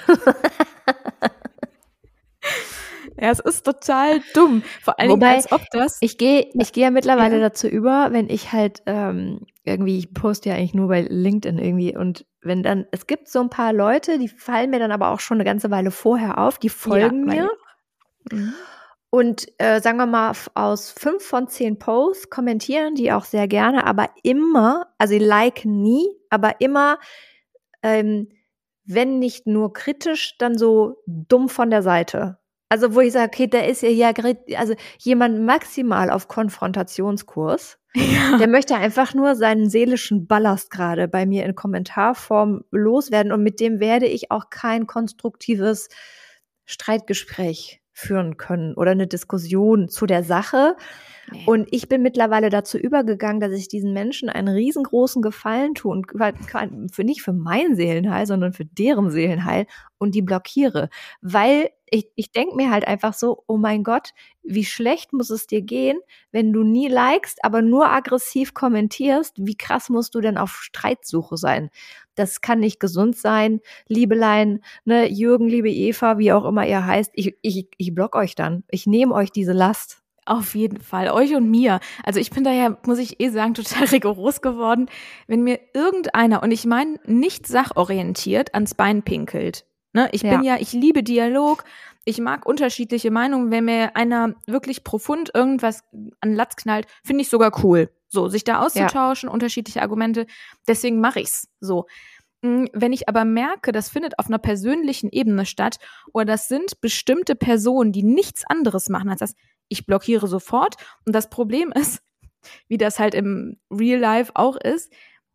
Ja, es ist total dumm. Vor allen Dingen, als ob das... Ich gehe ich gehe ja mittlerweile ja. dazu über, wenn ich halt ähm, irgendwie, ich poste ja eigentlich nur bei LinkedIn irgendwie und wenn dann, es gibt so ein paar Leute, die fallen mir dann aber auch schon eine ganze Weile vorher auf, die folgen ja, mir. Mhm. Und äh, sagen wir mal, aus fünf von zehn Posts kommentieren die auch sehr gerne, aber immer, also die liken nie, aber immer, ähm, wenn nicht nur kritisch, dann so dumm von der Seite. Also wo ich sage, okay, da ist ja, ja also jemand maximal auf Konfrontationskurs. Ja. Der möchte einfach nur seinen seelischen Ballast gerade bei mir in Kommentarform loswerden und mit dem werde ich auch kein konstruktives Streitgespräch führen können oder eine Diskussion zu der Sache. Nee. Und ich bin mittlerweile dazu übergegangen, dass ich diesen Menschen einen riesengroßen Gefallen tue und für nicht für mein Seelenheil, sondern für deren Seelenheil und die blockiere. Weil ich, ich denke mir halt einfach so, oh mein Gott, wie schlecht muss es dir gehen, wenn du nie likest, aber nur aggressiv kommentierst, wie krass musst du denn auf Streitsuche sein? Das kann nicht gesund sein, Liebelein, ne, Jürgen, liebe Eva, wie auch immer ihr heißt, ich, ich, ich block euch dann. Ich nehme euch diese Last. Auf jeden Fall, euch und mir. Also ich bin da ja, muss ich eh sagen, total rigoros geworden, wenn mir irgendeiner, und ich meine nicht sachorientiert, ans Bein pinkelt. Ne? Ich ja. bin ja, ich liebe Dialog, ich mag unterschiedliche Meinungen. Wenn mir einer wirklich profund irgendwas an den Latz knallt, finde ich sogar cool. So, sich da auszutauschen, ja. unterschiedliche Argumente, deswegen mache ich's so. Wenn ich aber merke, das findet auf einer persönlichen Ebene statt oder das sind bestimmte Personen, die nichts anderes machen als das, ich blockiere sofort. Und das Problem ist, wie das halt im Real Life auch ist,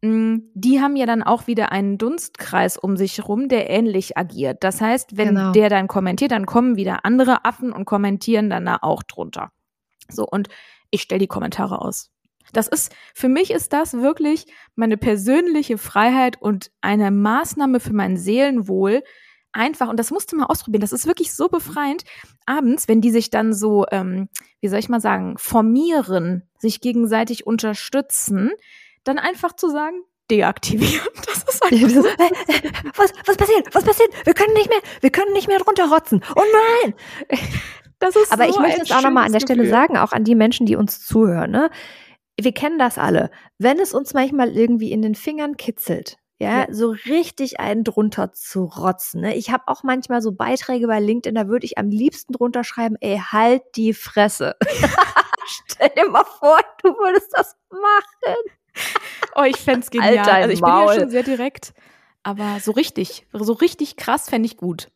die haben ja dann auch wieder einen Dunstkreis um sich herum, der ähnlich agiert. Das heißt, wenn genau. der dann kommentiert, dann kommen wieder andere Affen und kommentieren dann da auch drunter. So, und ich stelle die Kommentare aus. Das ist, für mich ist das wirklich meine persönliche Freiheit und eine Maßnahme für mein Seelenwohl. Einfach, und das musst du mal ausprobieren, das ist wirklich so befreiend, abends, wenn die sich dann so, ähm, wie soll ich mal sagen, formieren, sich gegenseitig unterstützen, dann einfach zu sagen, deaktivieren. Das ist einfach so. Was, was passiert? Was passiert? Wir können nicht mehr, wir können nicht mehr drunter rotzen. Oh nein! Das ist Aber so ich möchte es auch nochmal an der Stelle Gefühl. sagen, auch an die Menschen, die uns zuhören, ne? Wir kennen das alle. Wenn es uns manchmal irgendwie in den Fingern kitzelt, ja, ja. so richtig einen drunter zu rotzen. Ne? Ich habe auch manchmal so Beiträge bei LinkedIn, da würde ich am liebsten drunter schreiben, ey, halt die Fresse. Stell dir mal vor, du würdest das machen. Oh, ich fände es genial. Alter, also ich Maul. bin ja schon sehr direkt, aber so richtig, so richtig krass fände ich gut.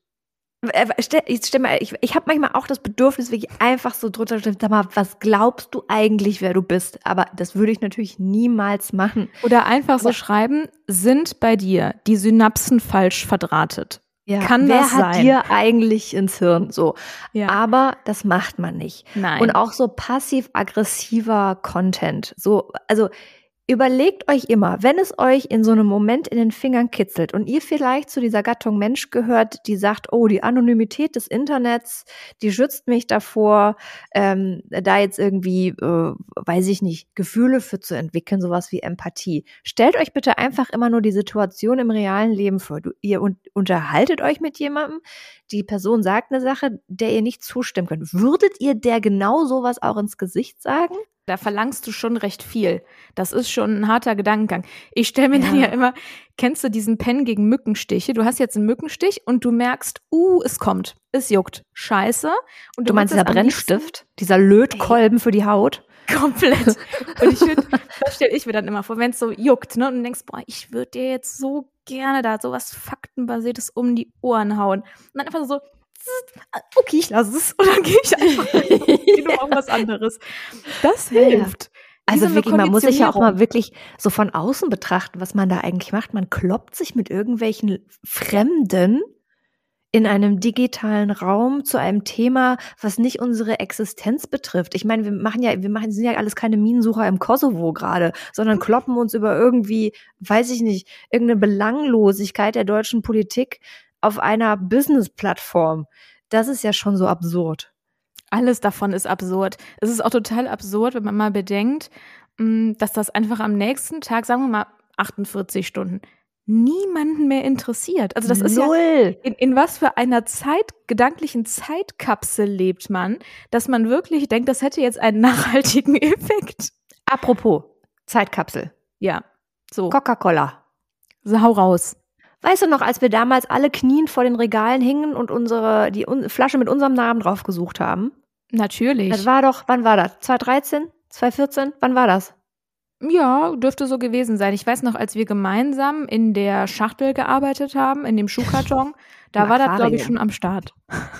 Ich, ich, ich habe manchmal auch das Bedürfnis, wirklich einfach so drunter zu stellen, sag mal, was glaubst du eigentlich, wer du bist? Aber das würde ich natürlich niemals machen. Oder einfach so Aber schreiben, sind bei dir die Synapsen falsch verdrahtet? Ja, Kann wer das hat sein? dir eigentlich ins Hirn? So. Ja. Aber das macht man nicht. Nein. Und auch so passiv-aggressiver Content. So, also überlegt euch immer, wenn es euch in so einem Moment in den Fingern kitzelt und ihr vielleicht zu dieser Gattung Mensch gehört, die sagt, oh, die Anonymität des Internets, die schützt mich davor, ähm, da jetzt irgendwie, äh, weiß ich nicht, Gefühle für zu entwickeln, sowas wie Empathie. Stellt euch bitte einfach immer nur die Situation im realen Leben vor. Du, ihr un- unterhaltet euch mit jemandem, die Person sagt eine Sache, der ihr nicht zustimmen könnt. Würdet ihr der genau sowas auch ins Gesicht sagen? Da verlangst du schon recht viel. Das ist schon ein harter Gedankengang. Ich stelle mir ja. dann ja immer, kennst du diesen Pen gegen Mückenstiche? Du hast jetzt einen Mückenstich und du merkst, uh, es kommt, es juckt. Scheiße. Und du, du meinst dieser Brennstift? Dieser Lötkolben Ey. für die Haut? Komplett. Und ich würde, das stelle ich mir dann immer vor, wenn es so juckt, ne? Und du denkst, boah, ich würde dir jetzt so gerne da so was Faktenbasiertes um die Ohren hauen. Und dann einfach so, okay, ich lasse es. Und dann gehe ich einfach ja. auf was anderes. Das hilft. Ja. Also wirklich, man muss sich ja auch mal wirklich so von außen betrachten, was man da eigentlich macht. Man kloppt sich mit irgendwelchen Fremden in einem digitalen Raum zu einem Thema, was nicht unsere Existenz betrifft. Ich meine, wir machen ja, wir machen, sind ja alles keine Minensucher im Kosovo gerade, sondern kloppen uns über irgendwie, weiß ich nicht, irgendeine Belanglosigkeit der deutschen Politik auf einer Business-Plattform. Das ist ja schon so absurd. Alles davon ist absurd. Es ist auch total absurd, wenn man mal bedenkt, dass das einfach am nächsten Tag, sagen wir mal achtundvierzig Stunden, niemanden mehr interessiert. Also das ist Null. ja, in, in was für einer Zeit, gedanklichen Zeitkapsel lebt man, dass man wirklich denkt, das hätte jetzt einen nachhaltigen Effekt. Apropos Zeitkapsel. Ja, so. Coca-Cola. So, hau raus. Weißt du noch, als wir damals alle kniend vor den Regalen hingen und unsere die un- Flasche mit unserem Namen drauf gesucht haben? Natürlich. Das war doch, wann war das? zwanzig dreizehn? zwanzig vierzehn? Wann war das? Ja, dürfte so gewesen sein. Ich weiß noch, als wir gemeinsam in der Schachtel gearbeitet haben, in dem Schuhkarton, da war das, glaube ich, schon am Start.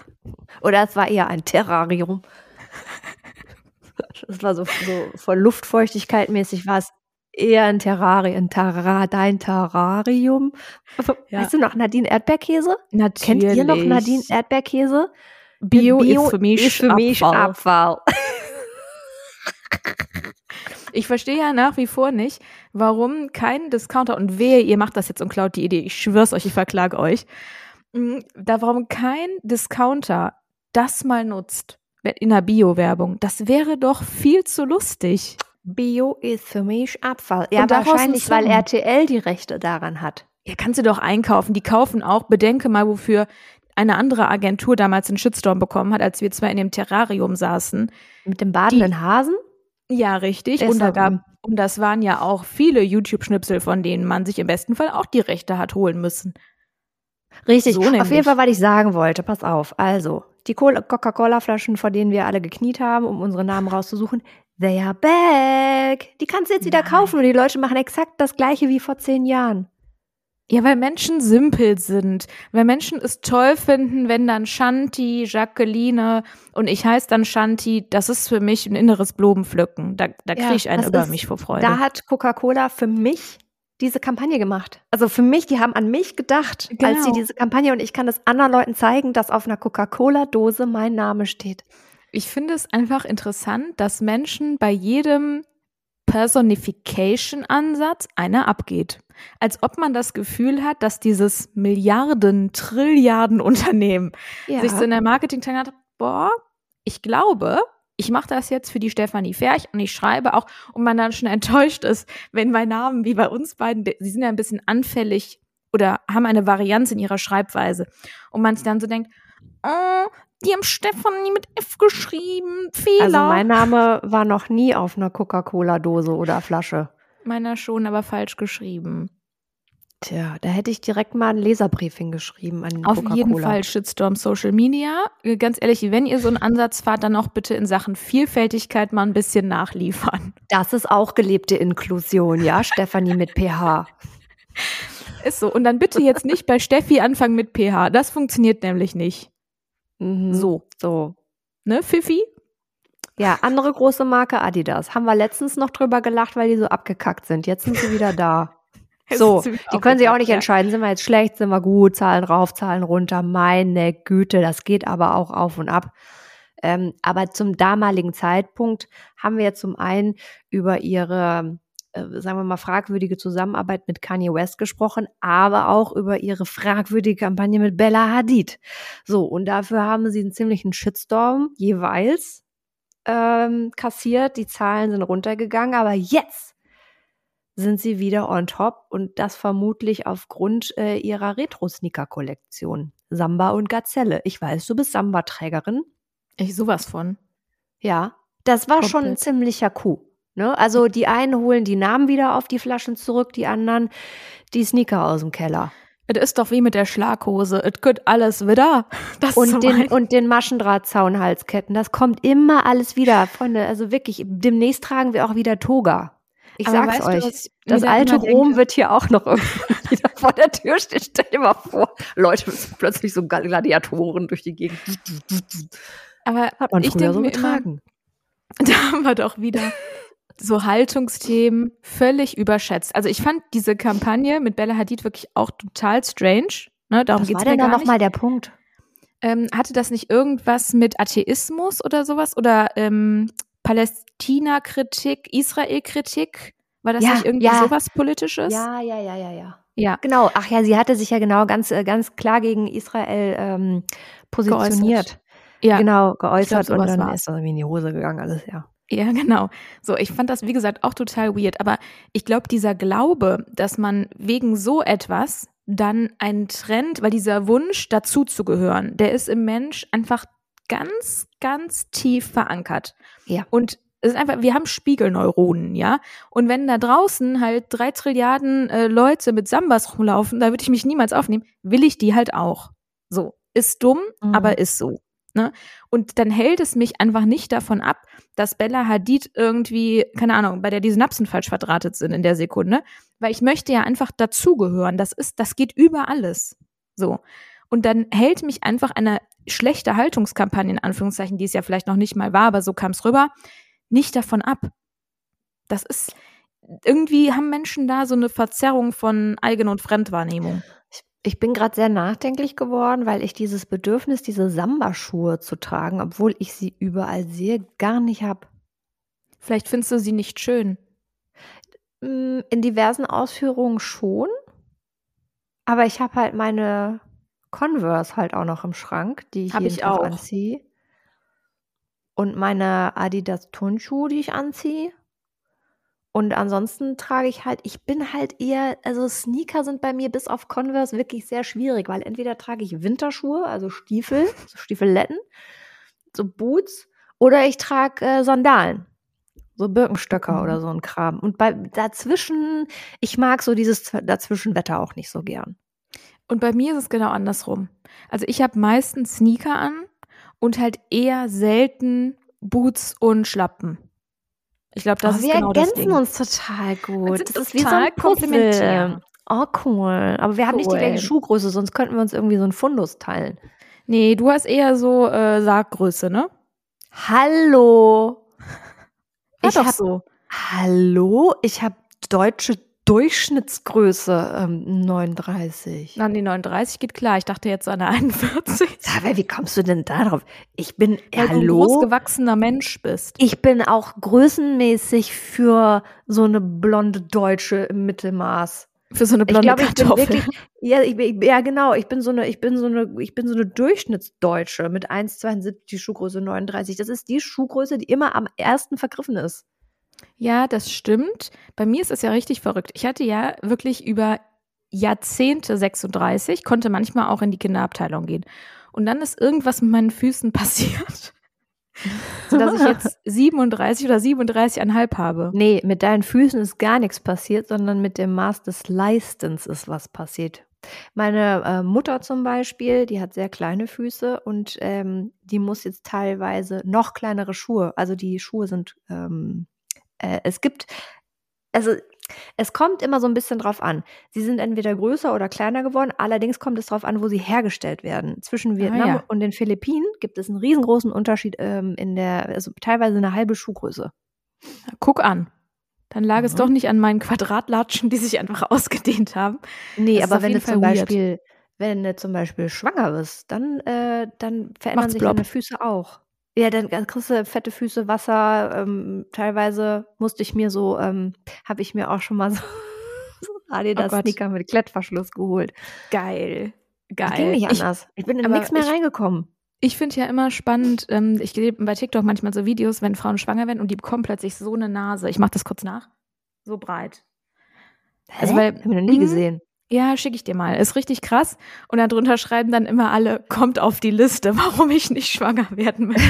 Oder es war eher ein Terrarium. Das war so, so voll Luftfeuchtigkeit mäßig, war es eher ein Terrarium, Terra, dein Terrarium. Ja. Weißt du noch Nadine Erdbeerkäse? Natürlich. Kennt ihr noch Nadine Erdbeerkäse? Bio, Bio ist für mich, ist für mich Abfall. Abfall. Ich verstehe ja nach wie vor nicht, warum kein Discounter, und wehe, ihr macht das jetzt und klaut die Idee, ich schwör's euch, ich verklage euch, da warum kein Discounter das mal nutzt in der Bio-Werbung. Das wäre doch viel zu lustig. Bio ist für mich Abfall. Ja, wahrscheinlich, weil R T L die Rechte daran hat. Ja, kannst du doch einkaufen. Die kaufen auch, bedenke mal, wofür eine andere Agentur damals einen Shitstorm bekommen hat, als wir zwar in dem Terrarium saßen. Mit dem badenden die, Hasen? Ja, richtig. Und, da gab, und das waren ja auch viele YouTube-Schnipsel, von denen man sich im besten Fall auch die Rechte hat holen müssen. Richtig. So auf jeden Fall, was ich sagen wollte, pass auf. Also, die Coca-Cola-Flaschen, vor denen wir alle gekniet haben, um unsere Namen rauszusuchen, they are back. Die kannst du jetzt wieder Nein. kaufen und die Leute machen exakt das Gleiche wie vor zehn Jahren. Ja, weil Menschen simpel sind, weil Menschen es toll finden, wenn dann Shanti, Jacqueline und ich heiße dann Shanti, das ist für mich ein inneres Blumenpflücken. Da, da kriege ich einen über ist, mich vor Freude. Da hat Coca-Cola für mich diese Kampagne gemacht. Also für mich, die haben an mich gedacht, genau. als sie diese Kampagne, und ich kann das anderen Leuten zeigen, dass auf einer Coca-Cola-Dose mein Name steht. Ich finde es einfach interessant, dass Menschen bei jedem Personification-Ansatz einer abgeht. Als ob man das Gefühl hat, dass dieses Milliarden-, Trilliarden-Unternehmen ja. sich so in der Marketing hat, boah, ich glaube, ich mache das jetzt für die Stefanie Ferch und ich schreibe auch, und man dann schon enttäuscht ist, wenn mein Name, wie bei uns beiden, sie sind ja ein bisschen anfällig oder haben eine Varianz in ihrer Schreibweise. Und man sich dann so denkt, oh, die haben Stefanie mit F geschrieben, Fehler. Also mein Name war noch nie auf einer Coca-Cola-Dose oder Flasche. Meiner schon, aber falsch geschrieben. Tja, da hätte ich direkt mal einen Leserbrief hingeschrieben an Auf Coca-Cola. jeden Fall Shitstorm Social Media. Ganz ehrlich, wenn ihr so einen Ansatz fahrt, dann auch bitte in Sachen Vielfältigkeit mal ein bisschen nachliefern. Das ist auch gelebte Inklusion, ja, Stefanie mit P H. Ist so. Und dann bitte jetzt nicht bei Steffi anfangen mit P H. Das funktioniert nämlich nicht. Mhm. So. So. Ne, Fifi? Ja, andere große Marke Adidas. Haben wir letztens noch drüber gelacht, weil die so abgekackt sind. Jetzt sind sie wieder da. So, die können sich auch nicht entscheiden, sind wir jetzt schlecht, sind wir gut, Zahlen rauf, Zahlen runter, meine Güte, das geht aber auch auf und ab. Ähm, aber zum damaligen Zeitpunkt haben wir zum einen über ihre, äh, sagen wir mal, fragwürdige Zusammenarbeit mit Kanye West gesprochen, aber auch über ihre fragwürdige Kampagne mit Bella Hadid. So, und dafür haben sie einen ziemlichen Shitstorm jeweils ähm, kassiert. Die Zahlen sind runtergegangen, aber jetzt sind sie wieder on top und das vermutlich aufgrund äh, ihrer Retro-Sneaker-Kollektion. Samba und Gazelle. Ich weiß, du bist Samba-Trägerin. Ich sowas von. Ja, das war Komplett. schon ein ziemlicher Coup. Ne? Also die einen holen die Namen wieder auf die Flaschen zurück, die anderen die Sneaker aus dem Keller. Es ist doch wie mit der Schlaghose. Es geht alles wieder. Das und, den, und den Maschendrahtzaunhalsketten. Das kommt immer alles wieder. Freunde, also wirklich, demnächst tragen wir auch wieder Toga. Ich Aber sag's weißt euch, du, was ich das mir da alte immer Rom denke? wird hier auch noch irgendwie wieder vor der Tür stehen. Stell dir mal vor, Leute sind plötzlich so Gladiatoren durch die Gegend. Aber Hat man ich früher denke so mir getragen. immer, da haben wir doch wieder so Haltungsthemen völlig überschätzt. Also ich fand diese Kampagne mit Bella Hadid wirklich auch total strange. Ne, darum Was geht's war denn mir da gar nochmal nicht. der Punkt? Ähm, hatte das nicht irgendwas mit Atheismus oder sowas? Oder ähm, Palästina-Kritik, Israel-Kritik? War das Ja, nicht irgendwie ja. sowas Politisches? Ja, ja, ja, ja, ja. Ja, Genau, ach ja, sie hatte sich ja genau ganz, äh, ganz klar gegen Israel ähm, positioniert. Geäußert. Ja, Genau, geäußert sowas und dann war's. ist das irgendwie in die Hose gegangen, alles, ja. Ja, genau. So, ich fand das, wie gesagt, auch total weird. Aber ich glaube, dieser Glaube, dass man wegen so etwas dann einen Trend, weil dieser Wunsch, dazuzugehören, der ist im Mensch einfach ganz, ganz tief verankert. Ja. Und es ist einfach, wir haben Spiegelneuronen, ja. Und wenn da draußen halt drei Trilliarden äh, Leute mit Sambas rumlaufen, da würde ich mich niemals aufnehmen, will ich die halt auch. So. Ist dumm, Mhm. aber ist so. Ne? Und dann hält es mich einfach nicht davon ab, dass Bella Hadid irgendwie, keine Ahnung, bei der die Synapsen falsch verdrahtet sind in der Sekunde, weil ich möchte ja einfach dazugehören. Das ist, das geht über alles. So. Und dann hält mich einfach eine schlechte Haltungskampagne, in Anführungszeichen, die es ja vielleicht noch nicht mal war, aber so kam es rüber, nicht davon ab. Das ist, irgendwie haben Menschen da so eine Verzerrung von Eigen- und Fremdwahrnehmung. Ich bin gerade sehr nachdenklich geworden, weil ich dieses Bedürfnis, diese Samba-Schuhe zu tragen, obwohl ich sie überall sehe, gar nicht habe. Vielleicht findest du sie nicht schön. In diversen Ausführungen schon, aber ich habe halt meine Converse halt auch noch im Schrank, die ich Hab jeden ich Tag auch. anziehe. Und meine Adidas Turnschuhe, die ich anziehe. Und ansonsten trage ich halt, ich bin halt eher, also Sneaker sind bei mir bis auf Converse wirklich sehr schwierig, weil entweder trage ich Winterschuhe, also Stiefel, so Stiefeletten, so Boots, oder ich trage äh, Sandalen, so Birkenstöcker Mhm. oder so ein Kram. Und bei dazwischen, ich mag so dieses Dazwischenwetter auch nicht so gern. Und bei mir ist es genau andersrum. Also ich habe meistens Sneaker an und halt eher selten Boots und Schlappen. Ich glaube, das oh, ist wir genau das ergänzen Ding. uns total gut. sind Das ist wie so total ein Puzzle. komplementär. Oh, cool. Aber wir haben nicht die Cool. gleiche Schuhgröße, sonst könnten wir uns irgendwie so einen Fundus teilen. Nee, du hast eher so äh, Sarggröße, ne? Hallo. War Ich doch hab, so. Hallo? Ich habe deutsche Durchschnittsgröße ähm, neununddreißig. Na, die neununddreißig geht klar. Ich dachte jetzt an der einundvierzig. Aber wie kommst du denn da drauf? Ich bin, Weil du ein hallo? großgewachsener Mensch bist. Ich bin auch größenmäßig für so eine blonde Deutsche im Mittelmaß. Für so eine blonde ich glaube, ich bin Kartoffel. wirklich, ja, ich, bin- ja, genau, ich bin so eine, ich bin so eine, ich bin so eine Durchschnittsdeutsche mit eins Komma zweiundsiebzig, Schuhgröße neununddreißig. Das ist die Schuhgröße, die immer am ersten vergriffen ist. Ja, das stimmt. Bei mir ist es ja richtig verrückt. Ich hatte ja wirklich über Jahrzehnte sechsunddreißig, konnte manchmal auch in die Kinderabteilung gehen. Und dann ist irgendwas mit meinen Füßen passiert, sodass ich jetzt siebenunddreißig oder siebenunddreißig Komma fünf habe. Nee, mit deinen Füßen ist gar nichts passiert, sondern mit dem Maß des Leistens ist was passiert. Meine äh, Mutter zum Beispiel, die hat sehr kleine Füße und ähm, die muss jetzt teilweise noch kleinere Schuhe. Also die Schuhe sind, ähm, äh, es gibt, also es kommt immer so ein bisschen drauf an. Sie sind entweder größer oder kleiner geworden, allerdings kommt es drauf an, wo sie hergestellt werden. Zwischen Vietnam ja. und den Philippinen gibt es einen riesengroßen Unterschied ähm, in der, also teilweise eine halbe Schuhgröße. Guck an. Dann lag Mhm. es doch nicht an meinen Quadratlatschen, die sich einfach ausgedehnt haben. Nee, Das ist aber auf wenn jeden du Fall zum weird. Beispiel, wenn du zum Beispiel schwanger bist, dann, äh, dann verändern Macht's sich plopp. deine Füße auch. Ja, dann dann kriegst du fette Füße, Wasser. Ähm, teilweise musste ich mir so, ähm, habe ich mir auch schon mal so, so Oh Gott, Adidas-Sneaker mit Klettverschluss geholt. geil, Das ging geil. nicht Ich, anders. Ich bin in aber nichts mehr ich, reingekommen. ich finde ja immer spannend, ähm, ich sehe bei TikTok manchmal so Videos, wenn Frauen schwanger werden und die bekommen plötzlich so eine Nase. Ich mache das kurz nach. So breit. Also Hä? weil, Hab ich noch nie mhm, gesehen. ja, schicke ich dir mal. Ist richtig krass. Und dann drunter schreiben dann immer alle, kommt auf die Liste, warum ich nicht schwanger werden möchte.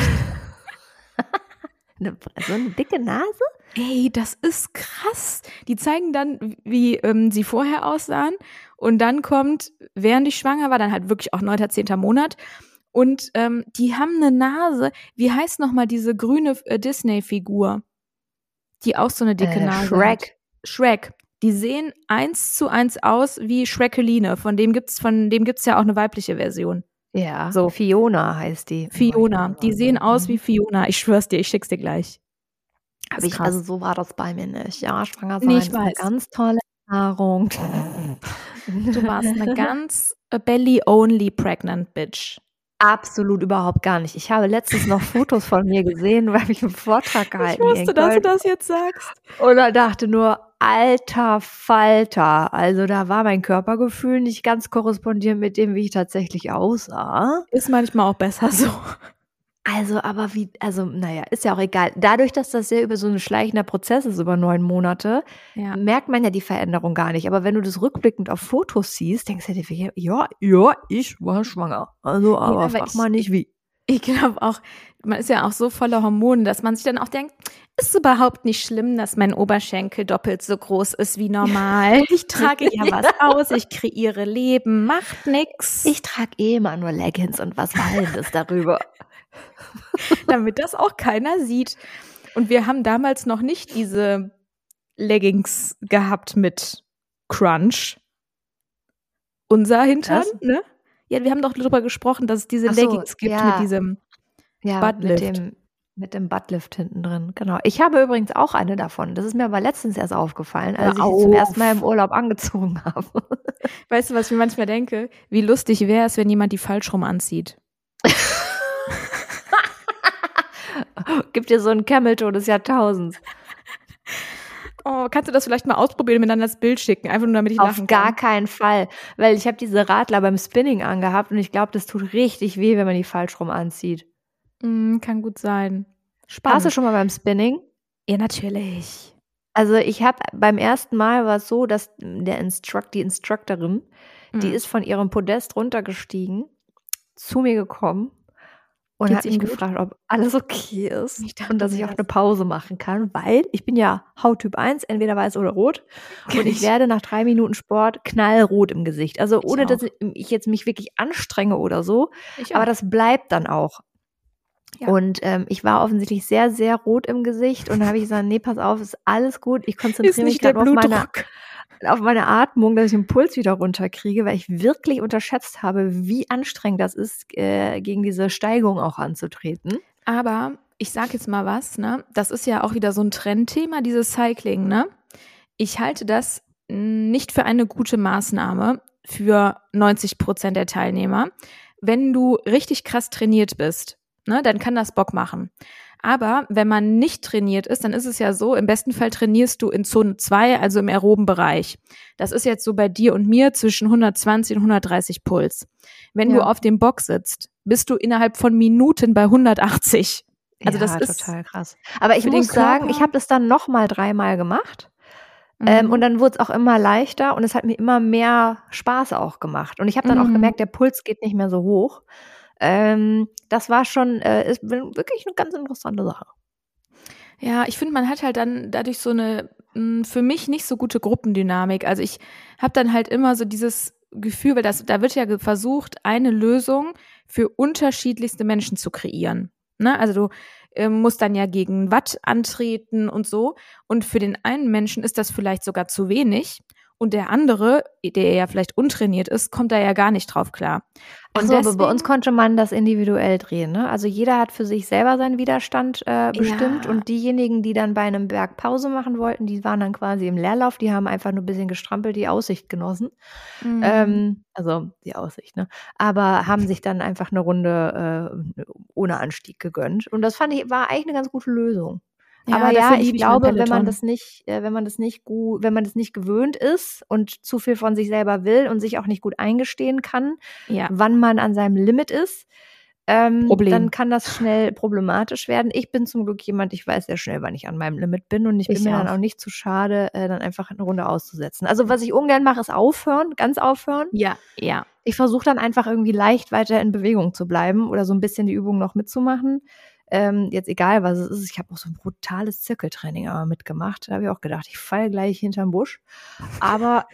Ne, so eine dicke Nase? Ey, das ist krass. Die zeigen dann, wie ähm, sie vorher aussahen. Und dann kommt, während ich schwanger war, dann halt wirklich auch neunter, zehnter Monat. Und ähm, die haben eine Nase. Wie heißt nochmal diese grüne äh, Disney-Figur, die auch so eine dicke Äh, Nase Shrek. hat? Shrek. Die sehen eins zu eins aus wie Shrekeline. Von dem gibt's, von dem gibt's ja auch eine weibliche Version. Ja, So. Fiona heißt die. Fiona. Die sehen aus wie Mhm. Fiona. Ich schwör's dir, ich schick's dir gleich. Hab Ist ich, krass. also so war das bei mir nicht. Ja, schwanger Nee, sein ich ist eine weiß. ganz tolle Erfahrung. Du warst eine ganz a belly-only pregnant bitch. Absolut überhaupt gar nicht. Ich habe letztens noch Fotos von mir gesehen, weil ich einen Vortrag Ich gehalten hier in wusste, dass du Köln. das jetzt sagst. Und da dachte nur, alter Falter. Also da war mein Körpergefühl nicht ganz korrespondierend mit dem, wie ich tatsächlich aussah. Ist manchmal auch besser so. Also, aber wie, also, naja, ist ja auch egal. Dadurch, dass das ja über so ein schleichender Prozess ist, über neun Monate, Ja. merkt man ja die Veränderung gar nicht. Aber wenn du das rückblickend auf Fotos siehst, denkst du dir, ja, ja, ich war schwanger. Also, aber Ja, aber frag ich- mal nicht wie. Ich glaube auch, man ist ja auch so voller Hormone, dass man sich dann auch denkt, ist überhaupt nicht schlimm, dass mein Oberschenkel doppelt so groß ist wie normal. Ich trage ja was aus, ich kreiere Leben, macht nix. Ich trage eh immer nur Leggings und was Wallendes darüber. Damit das auch keiner sieht. Und wir haben damals noch nicht diese Leggings gehabt mit Crunch. Unser Hintern, Was? ne? Ja, wir haben doch darüber gesprochen, dass es diese Ach so, Leggings gibt ja. mit diesem Ja, Buttlift. mit dem, mit dem Buttlift hinten drin, genau. Ich habe übrigens auch eine davon. Das ist mir aber letztens erst aufgefallen, als Hör ich sie zum auf. ersten Mal im Urlaub angezogen habe. Weißt du, was ich mir manchmal denke? Wie lustig wäre es, wenn jemand die falsch rum anzieht. Gibt dir so einen Camel-Toe des Jahrtausends. Oh, kannst du das vielleicht mal ausprobieren und mir dann das Bild schicken? Einfach nur, damit ich Auf lachen gar kann. keinen Fall, weil ich habe diese Radler beim Spinning angehabt und ich glaube, das tut richtig weh, wenn man die falsch rum anzieht. Mm, kann gut sein. Warst du Spannend. schon mal beim Spinning? Ja, natürlich. Also ich habe beim ersten Mal war es so, dass der Instruct, die Instructorin, die Mhm. ist von ihrem Podest runtergestiegen, zu mir gekommen und Geht's hat mich Ihnen gut? gefragt, ob alles okay ist Ich dachte und dass mir ich auch das. eine Pause machen kann, weil ich bin ja Hauttyp eins, entweder weiß oder rot Kenn und ich ich. werde nach drei Minuten Sport knallrot im Gesicht. Also Ich ohne, dass auch. ich jetzt mich wirklich anstrenge oder so, Ich aber auch. das bleibt dann auch. Ja. Und ähm, ich war offensichtlich sehr, sehr rot im Gesicht und dann habe ich gesagt, nee, pass auf, ist alles gut. Ich Ist konzentriere mich nicht der gerade auf meine, Blutdruck. auf meine Atmung, dass ich den Puls wieder runterkriege, weil ich wirklich unterschätzt habe, wie anstrengend das ist, äh, gegen diese Steigung auch anzutreten. Aber ich sag jetzt mal was, ne? Das ist ja auch wieder so ein Trendthema, dieses Cycling, ne? Ich halte das mm, nicht für eine gute Maßnahme für neunzig Prozent der Teilnehmer. Wenn du richtig krass trainiert bist, ne, dann kann das Bock machen. Aber wenn man nicht trainiert ist, dann ist es ja so, im besten Fall trainierst du in Zone zwei, also im aeroben Bereich. Das ist jetzt so bei dir und mir zwischen hundertzwanzig und hundertdreißig Puls. Wenn Ja. du auf dem Bock sitzt, bist du innerhalb von Minuten bei hundertachtzig. Also ja, das ist total krass. Aber ich für den muss sagen, Körper- ich habe das dann noch mal dreimal gemacht. Ähm, Mhm. und dann wurde es auch immer leichter und es hat mir immer mehr Spaß auch gemacht. Und ich habe dann auch Mhm. gemerkt, der Puls geht nicht mehr so hoch. Ähm, das war schon, äh, ist wirklich eine ganz interessante Sache. Ja, ich finde, man hat halt dann dadurch so eine mh, für mich nicht so gute Gruppendynamik. Also ich habe dann halt immer so dieses Gefühl, weil das, da wird ja ge- versucht, eine Lösung für unterschiedlichste Menschen zu kreieren. Ne? Also du ähm, musst dann ja gegen Watt antreten und so. Und für den einen Menschen ist das vielleicht sogar zu wenig. Und der andere, der ja vielleicht untrainiert ist, kommt da ja gar nicht drauf klar. Und Ach so, aber bei uns konnte man das individuell drehen, ne? Also jeder hat für sich selber seinen Widerstand äh, bestimmt Ja. und diejenigen, die dann bei einem Berg Pause machen wollten, die waren dann quasi im Leerlauf, die haben einfach nur ein bisschen gestrampelt, die Aussicht genossen. Mhm. Ähm, also die Aussicht, ne? Aber haben sich dann einfach eine Runde äh, ohne Anstieg gegönnt. Und das fand ich, war eigentlich eine ganz gute Lösung. Ja, Aber dafür ja, ich liebe ich mein glaube, wenn man Peloton. das nicht, äh, wenn man das nicht gut, wenn man das nicht gewöhnt ist und zu viel von sich selber will und sich auch nicht gut eingestehen kann, Ja. wann man an seinem Limit ist, ähm, Problem. dann kann das schnell problematisch werden. Ich bin zum Glück jemand, ich weiß sehr schnell, wann ich an meinem Limit bin und ich bin Ich mir dann auch. auch nicht zu schade, äh, dann einfach eine Runde auszusetzen. Also was ich ungern mache, ist aufhören, ganz aufhören. Ja, ja. Ich versuche dann einfach irgendwie leicht weiter in Bewegung zu bleiben oder so ein bisschen die Übung noch mitzumachen. Ähm, jetzt egal, was es ist. Ich habe auch so ein brutales Zirkeltraining aber mitgemacht. Da habe ich auch gedacht, ich falle gleich hinterm Busch. Aber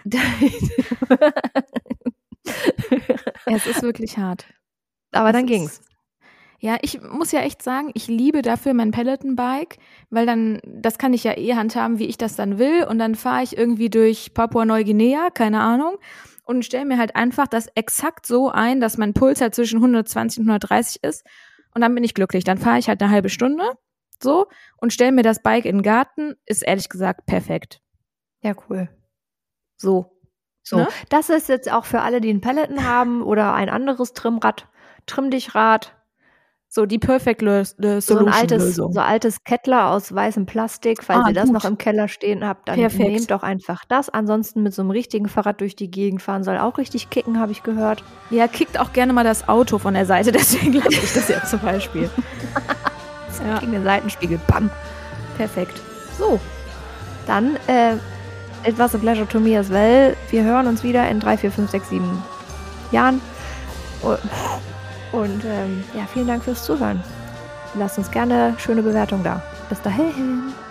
Es ist wirklich hart. aber Es dann ist- ging's. Ja, ich muss ja echt sagen, ich liebe dafür mein Peloton-Bike, weil dann, das kann ich ja eh handhaben, wie ich das dann will. Und dann fahre ich irgendwie durch Papua-Neuguinea, keine Ahnung, und stelle mir halt einfach das exakt so ein, dass mein Puls halt zwischen hundertzwanzig und hundertdreißig ist. Und dann bin ich glücklich. Dann fahre ich halt eine halbe Stunde so und stelle mir das Bike in den Garten. Ist ehrlich gesagt perfekt. Ja, cool. So. So, Ne? das ist jetzt auch für alle, die einen Peloton haben oder ein anderes Trimmrad, Trimm-Dich-Rad. So die Perfect Lös- äh, So ein altes, Solution-Lösung. so altes Kettler aus weißem Plastik. Falls Ah, ihr das gut. noch im Keller stehen habt, dann Perfekt. nehmt doch einfach das. Ansonsten mit so einem richtigen Fahrrad durch die Gegend fahren soll auch richtig kicken, habe ich gehört. Ja, kickt auch gerne mal das Auto von der Seite, deswegen lasse ich das jetzt zum Beispiel. Ja, Gegen den Seitenspiegel, bam. perfekt. So, dann äh, it was a pleasure to me as well. Wir hören uns wieder in drei, vier, fünf, sechs, sieben Jahren. Und, und ähm, ja, vielen Dank fürs Zuhören. Lasst uns gerne schöne Bewertung da. Bis dahin.